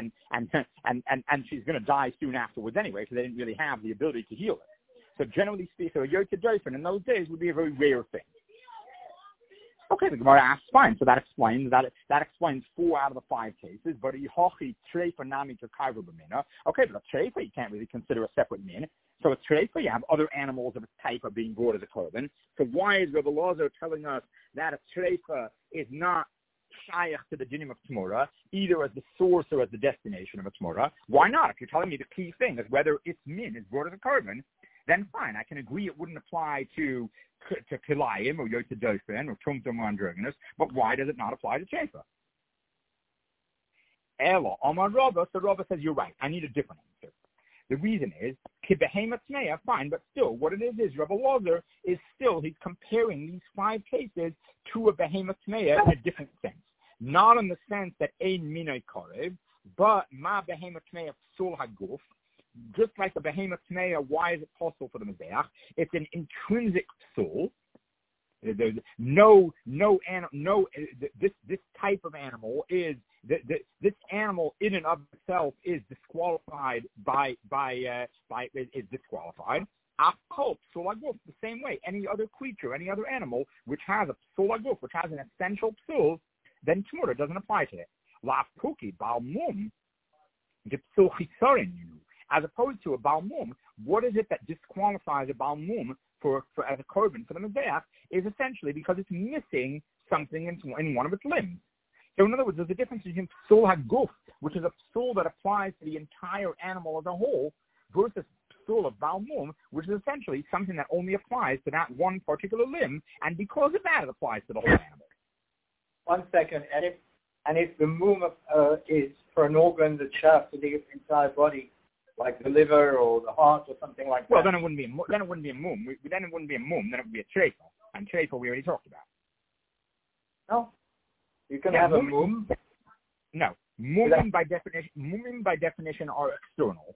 she's going to die soon afterwards anyway, because they didn't really have the ability to heal it. So generally speaking, a yotedofen in those days would be a very rare thing. Okay, the Gemara asks, fine. So that explains 4 out of the 5 cases. But okay, but a treifa you can't really consider a separate min. So a treifa, you have other animals of its type are being brought as a korban. So why is Rabbi Lazar telling us that a treifa is not shayach to the dinim of Tmura, either as the source or as the destination of a Tmura? Why not? If you're telling me the key thing is whether its min is brought as a korban, then fine, I can agree it wouldn't apply to kilayim or yotedofen or tumtum or androgynous, but why does it not apply to treifa? Elo, Omar Rabba, so Rabba says, you're right, I need a different answer. The reason is, kibehema tmeya, fine, but still, what it is Rabbi Lazar is still, he's comparing these 5 cases to a behema tmeya in a different sense. Not in the sense that ein minay karev, but ma behema tmeya psul haguf, just like the behemoth tmeya, why is it possible for the Mizbeach? It's an intrinsic psul. There's this type of animal is this animal in and of itself is disqualified is disqualified. The same way, any other creature, any other animal which has a psul aguf, which has an essential psul, then Tmura doesn't apply to it. La'puki balmum the psul chisarin. As opposed to a balmum, what is it that disqualifies a balmum for as a korban for the Mizbeach is essentially because it's missing something in one of its limbs. So in other words, there's a difference between psul haguf, which is a psul that applies to the entire animal as a whole, versus psul of balmum, which is essentially something that only applies to that one particular limb, and because of that, it applies to the whole animal. 1 second, and if the mum is for an organ that shares the entire body, like the liver or the heart or something like that. Well, then it wouldn't be a mum. Then it wouldn't be a mum. Then it wouldn't be a mum. Then it would be a treifa. And treifa we already talked about. No, you can have a mum. No, mumim by definition are external.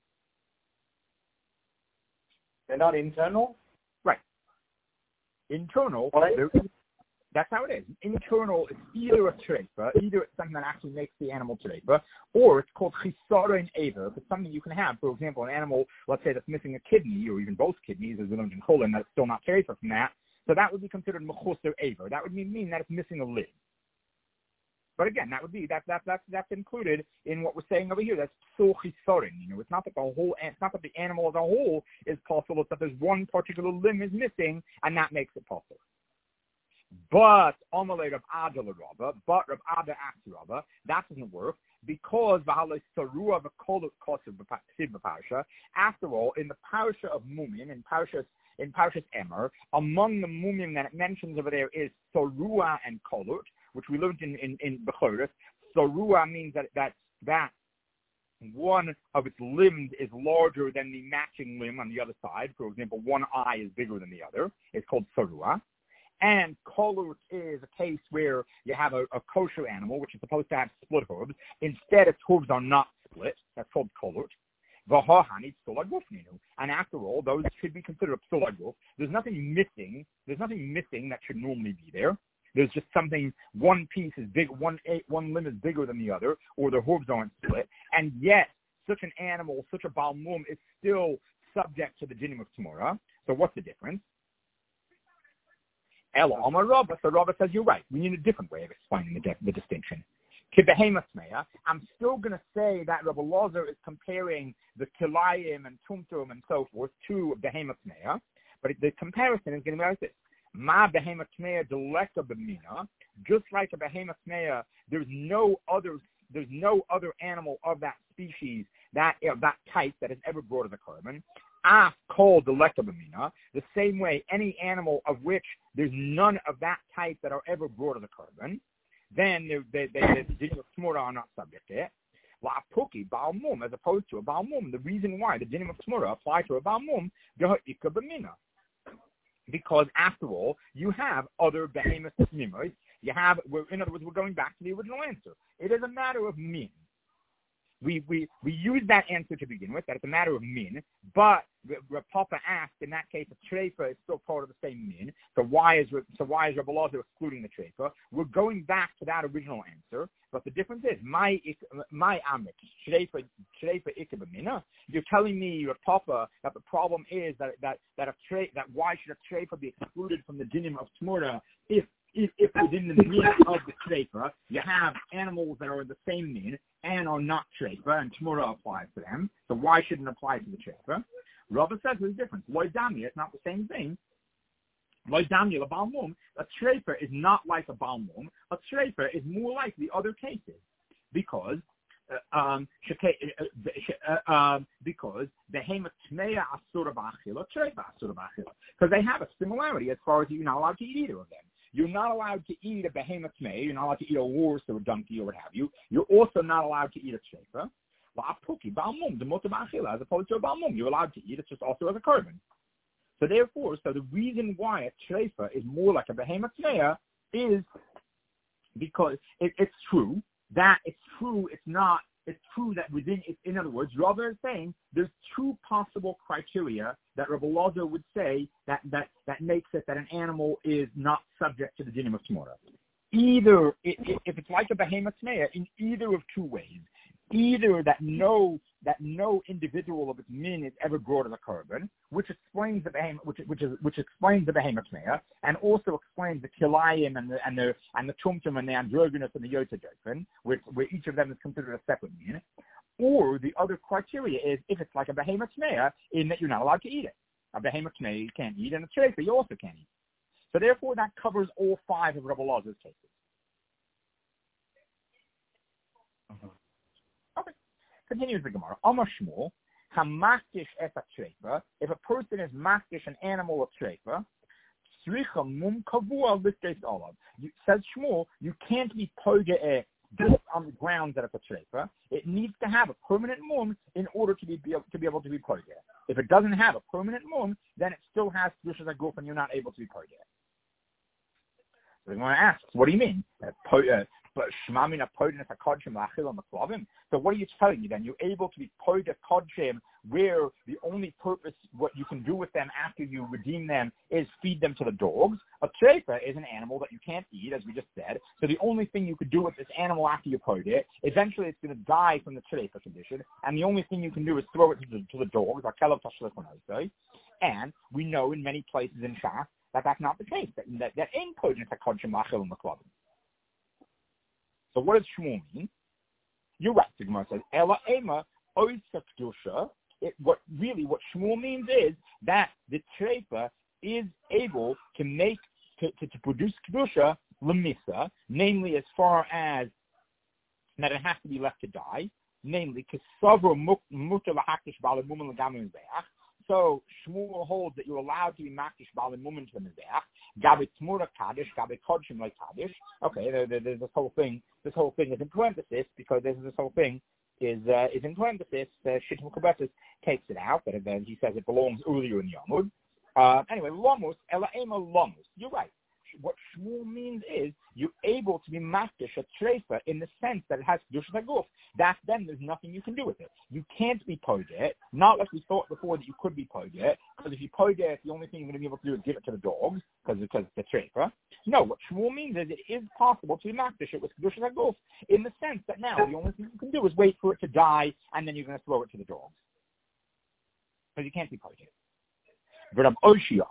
They're not internal. Right. Internal. That's how it is. Internal is either a treifa, either it's something that actually makes the animal treifa, or it's called chisaron aver. It's something you can have. For example, an animal, let's say, that's missing a kidney, or even both kidneys, as we learned in colon, that's still not treifa from that. So that would be considered mechuser aver. That would mean that it's missing a limb. But again, that's included in what we're saying over here. That's psul chisaron. It's not that the animal as a whole is possible. It's that there's one particular limb is missing, and that makes it possible. But Amalei Rav Ada l'Rabba, but Rav Ada asks Rabba, that doesn't work because after all, in the parasha of Mumim, in Parashas Emer, among the Mumim that it mentions over there is Sarua and Kolut, which we learned in Bechoros. Sarua means that one of its limbs is larger than the matching limb on the other side. For example, one eye is bigger than the other. It's called Sarua. And kolut is a case where you have a kosher animal, which is supposed to have split hooves. Instead, its hooves are not split. That's called kolut. And after all, those should be considered psul haguf. There's nothing missing. There's nothing missing that should normally be there. There's just something. One piece is big. One limb is bigger than the other, or the hooves aren't split. And yet, such an animal, such a balmum, is still subject to the dinim of Tmura. So what's the difference? Elo Omar Rabba, so Rabba says you're right. We need a different way of explaining the distinction. Kibehema tmeya, I'm still going to say that Rabbi Lazar is comparing the kilayim and tumtum and so forth to behema tmeya, but the comparison is going to be like this. Ma behema tmeya delecta b'mina, just like a behema tmeya, there's no other animal of that species, that type that has ever brought as a korban. Called delectabamina, the same way any animal of which there's none of that type that are ever brought as a korban, then the dinim of Tmura are not subject to it. La'apuki Baal Mum, as opposed to a Baal Mum. The reason why the dinim of Tmura apply to a Baal Mum, Ika B'mina. Because after all, you have other behemoth mimos. In other words, we're going back to the original answer. It is a matter of min. We use that answer to begin with, that it's a matter of min, but Papa asked, in that case, if treifa is still part of the same min, so why is Rabbi Elazar excluding the treifa? We're going back to that original answer, but the difference is, my amrit, treifa ikabamina, you're telling me, Papa, that the problem is that why should a treifa be excluded from the dinim of Tmura if within the min of the treifa, you have animals that are in the same min and are not treifa, and Tmura applies to them, so why shouldn't it apply to the treifa? Rava says there's a difference. Loi damya, it's not the same thing. Loi damya, a Baal Mum, a treifa is not like a Baal Mum. A treifa is more like the other cases, because the behemoth tmeya asura b'achila, treifa asura b'achila, because they have a similarity as far as you're not allowed to eat either of them. You're not allowed to eat a behemoth tmei. You're not allowed to eat a horse or a donkey or what have you. You're also not allowed to eat a treifa. As opposed to a Baal Mum, you're allowed to eat it just also as a carbon. So therefore, the reason why a treifa is more like a behemoth tmei is because it's true that within it, in other words, Rava is saying there's two possible criteria that Rabbi Elazar would say that makes it that an animal is not subject to the dinim of Tmura. Either, if it's like a behemoth tmei, in either of two ways. Either that no individual of its min is ever brought as a korban, which explains the behemoth, which explains the behemoth tmei, and also explains the kilayim and the tumtum and the androgynous and the yotzadofen, where each of them is considered a separate min. Or the other criteria is if it's like a behemoth tmei, in that you're not allowed to eat it. A behemoth tmei you can't eat, and a treifa you also can't eat. So therefore, that covers all five of Rabbi Elazar's cases. Okay. Continues the Gemara. Amar Shmuel, hamakdish et treifa. If a person is makdish an animal of treifa, tzricha mum kavua l'shteis olav. Says Shmuel, you can't be poga just on the grounds that it's a treifa. It needs to have a permanent mum in order to be able to be poga. If it doesn't have a permanent mum, then it still has kedushas haguf, and you're not able to be poga. So they're going to ask, what do you mean? So what are you telling me then? You're able to be poida kodshim, where the only purpose, what you can do with them after you redeem them, is feed them to the dogs. A treifa is an animal that you can't eat, as we just said. So the only thing you could do with this animal after you poida it, eventually it's going to die from the treifa condition, and the only thing you can do is throw it to the dogs. And we know in many places in Shas that that's not the case. That ain't poida to kodshim machil in the club. So what does Shmuel mean? You're right, the Gemara says, Ela Ema Oisa Kedusha. What Shmuel means is that the treifa is able to produce Kedusha Lemisa, namely as far as that it has to be left to die, namely Kesavro Muta Lahakish Bala Muman Lagamu Zeach. So Shmuel holds that you're allowed to be makish Bala Muman to the Mizbeach, Gabi Tmura Kaddish, Gabi Kodshim like Kaddish. Okay, there's this whole thing. This whole thing is in parenthesis because this whole thing is in parenthesis. Shittim Kubetis takes it out, but then he says it belongs earlier in Yomud. Anyway, Lomos, Elaema Lomos. You're right. What Shmuel means is you're able to be makdish a treifa in the sense that it has kedushas haguf. That then there's nothing you can do with it. You can't be poida it, not like we thought before that you could be poida it, because if you poida it, the only thing you're going to be able to do is give it to the dogs, because it's the treifa. No, what Shmuel means is it is possible to be makdish it with kedushas haguf in the sense that now the only thing you can do is wait for it to die, and then you're going to throw it to the dogs. Because you can't be poida it. Rav Oshia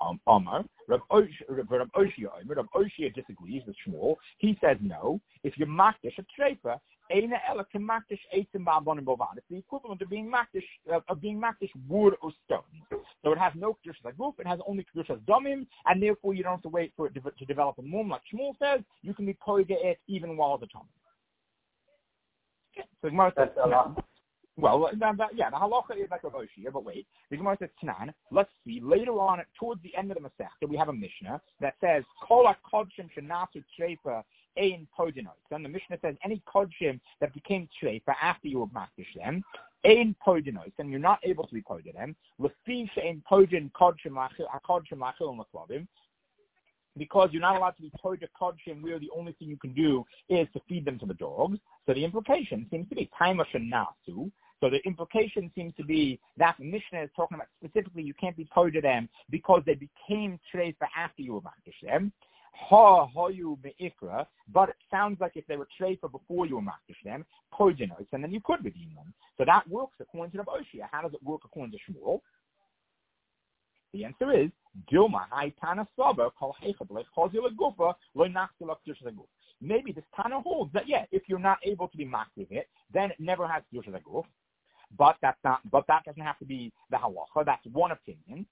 disagrees with Shmuel. He says no. If you're makdish a treifa, eina ela can makdish eitzim ba'avonim bovad. It's the equivalent of being makdish wood or stone. So it has no kedushas haguf. It has only kedushas domim, and therefore you don't have to wait for it to develop a mum like Shmuel says. You can be poida it even while it's a tomim. Okay. So Gemara says a lot. Well, the halacha is like Rav Oshia, but wait. The Gemara says, Tanan, let's see, later on, towards the end of the Masechta, we have a Mishnah that says, Kol HaKodshim Shenasu Treifa ein podinois. And the Mishnah says any kodshim that became treifa after you were makdish them, ein podinois, and you're not able to be podin them, lefi she'ein podin kodshim lachil l'klavim, because you're not allowed to be podin kodshim where the only thing you can do is to feed them to the dogs. So the implication seems to be taimasha nasu. So the implication seems to be that the Mishnah is talking about specifically you can't be podin them because they became treifa after you were makdish them. But it sounds like if they were treifa before you were makdish them, podinois, and then you could redeem them. So that works according to the Oshia. How does it work according to Shmuel? The answer is Dilma Haitana Saba Kol Hechablet Chazil Gufa Lo Nachzilak Dushaguf. Maybe this Tana holds that if you're not able to be makdish it, then it never has Dushaguf. But that's not. But that doesn't have to be the halacha. That's one opinion.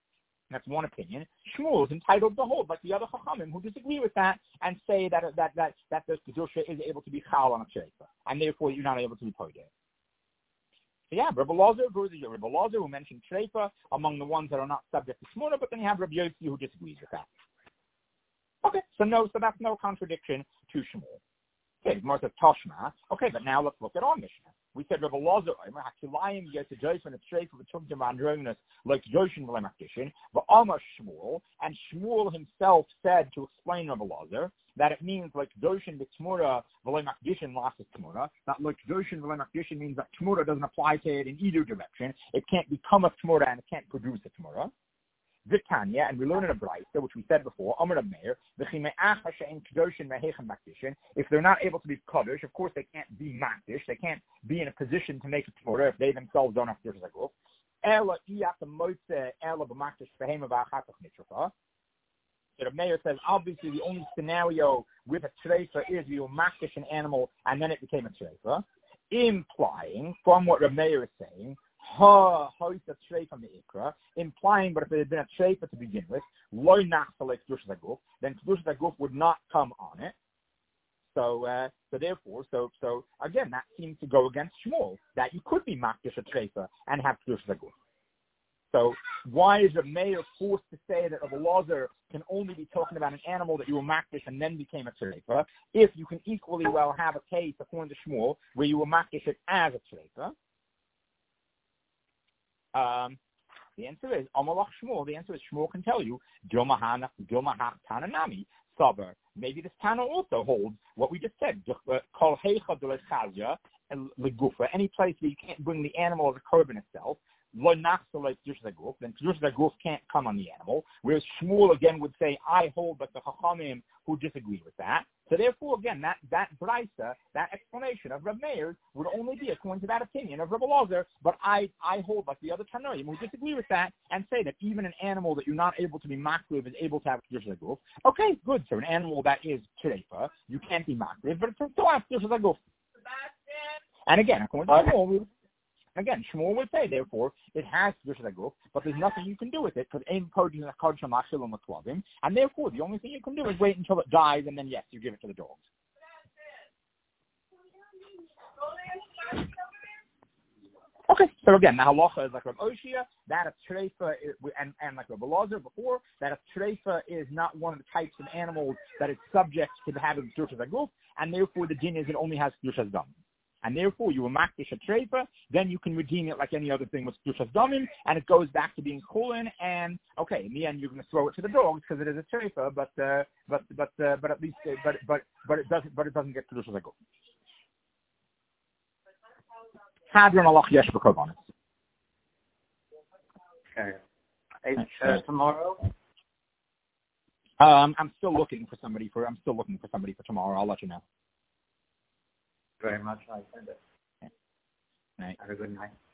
Shmuel is entitled to hold, like the other chachamim who disagree with that and say that the kedusha is able to be chal on a treifa, and therefore you're not able to be podeh. So Rabbi Lazar who mentioned treifa among the ones that are not subject to shmona, but then you have Rabbi Yossi who disagrees with that. Okay, so that's no contradiction to Shmuel. Okay, Gemara says Toshma. Okay, but now let's look at our Mishnah. We said Rabbi Lazar, Hakilayim gets a Joseph and a treifa of the Tumtum Andronis like Joshin V'lemakdishin, but Amar Shmuel, and Shmuel himself said to explain Rabbi Lazar that it means like Joshin B'Tmura V'lemakdishin lost its Tmura. That like Joshin V'lemakdishin means that Tmura doesn't apply to it in either direction. It can't become a Tmura and it can't produce a Tmura. Vitanya, and we learn in a Brayta, which we said before, Amar Meir, if they're not able to be Kaddish, of course they can't be Makdish, they can't be in a position to make a Tmorah if they themselves don't have to do Zaguf. So the Meir says, obviously the only scenario with a treifa is you Makdish an animal and then it became a treifa, implying, from what the Meir is saying, implying, but if it had been a treifa to begin with, then Kedush Zaguf would not come on it. So therefore, again, that seems to go against Shmuel, that you could be makdish a treifa and have Kedush Zaguf. So why is the Meir forced to say that Rabbi Lazar can only be talking about an animal that you were makdish and then became a treifa, if you can equally well have a case, according to Shmuel, where you were makdish it as a treifa? The answer is Amalach Shmuel. The answer is Shmuel can tell you Dilma Tananami Saber. Maybe this Tana also holds what we just said. Kol Heicha D'Lechalya and Legufa. Any place where you can't bring the animal as a korban itself. Lo Nachzalek Kedush Zaguf. Then Kedush Zaguf can't come on the animal. Whereas Shmuel again would say, I hold like the Chachamim who disagree with that. So therefore, again, that Braisa, that explanation of Reb Meir would only be according to that opinion of Rabbi Lazar, but I hold like the other Tanoim who disagree with that and say that even an animal that you're not able to be makriv is able to have Kedush Zaguf. Okay, good. So an animal that is treifa, you can't be makriv, but it still has Kedush Zaguf. And again, according to Shmuel, Shmuel would say, therefore, it has Kedush Zaguf, but there's nothing you can do with it because ein kodin kodsham machil l'klavim, and therefore the only thing you can do is wait until it dies, and then yes, you give it to the dogs. Okay, so again, the halacha is like Rav Oshia, that a treifa, and like Rav Elazar before, that a treifa is not one of the types of animals that is subject to having Kedush Zaguf, and therefore the din is it only has Kedush Damim. And therefore, you will makdish a treifa, then you can redeem it like any other thing with Kedush Damim, and it goes back to being chulin. And okay, in the end, you're going to throw it to the dogs because it is a treifa, but at least, but it doesn't get Kedush Zaguf. Hadron alach yesh b'korbanos. Okay. Tomorrow. I'm still looking for somebody for tomorrow. I'll let you know. Very much. I said it. Okay. Night. Have a good night.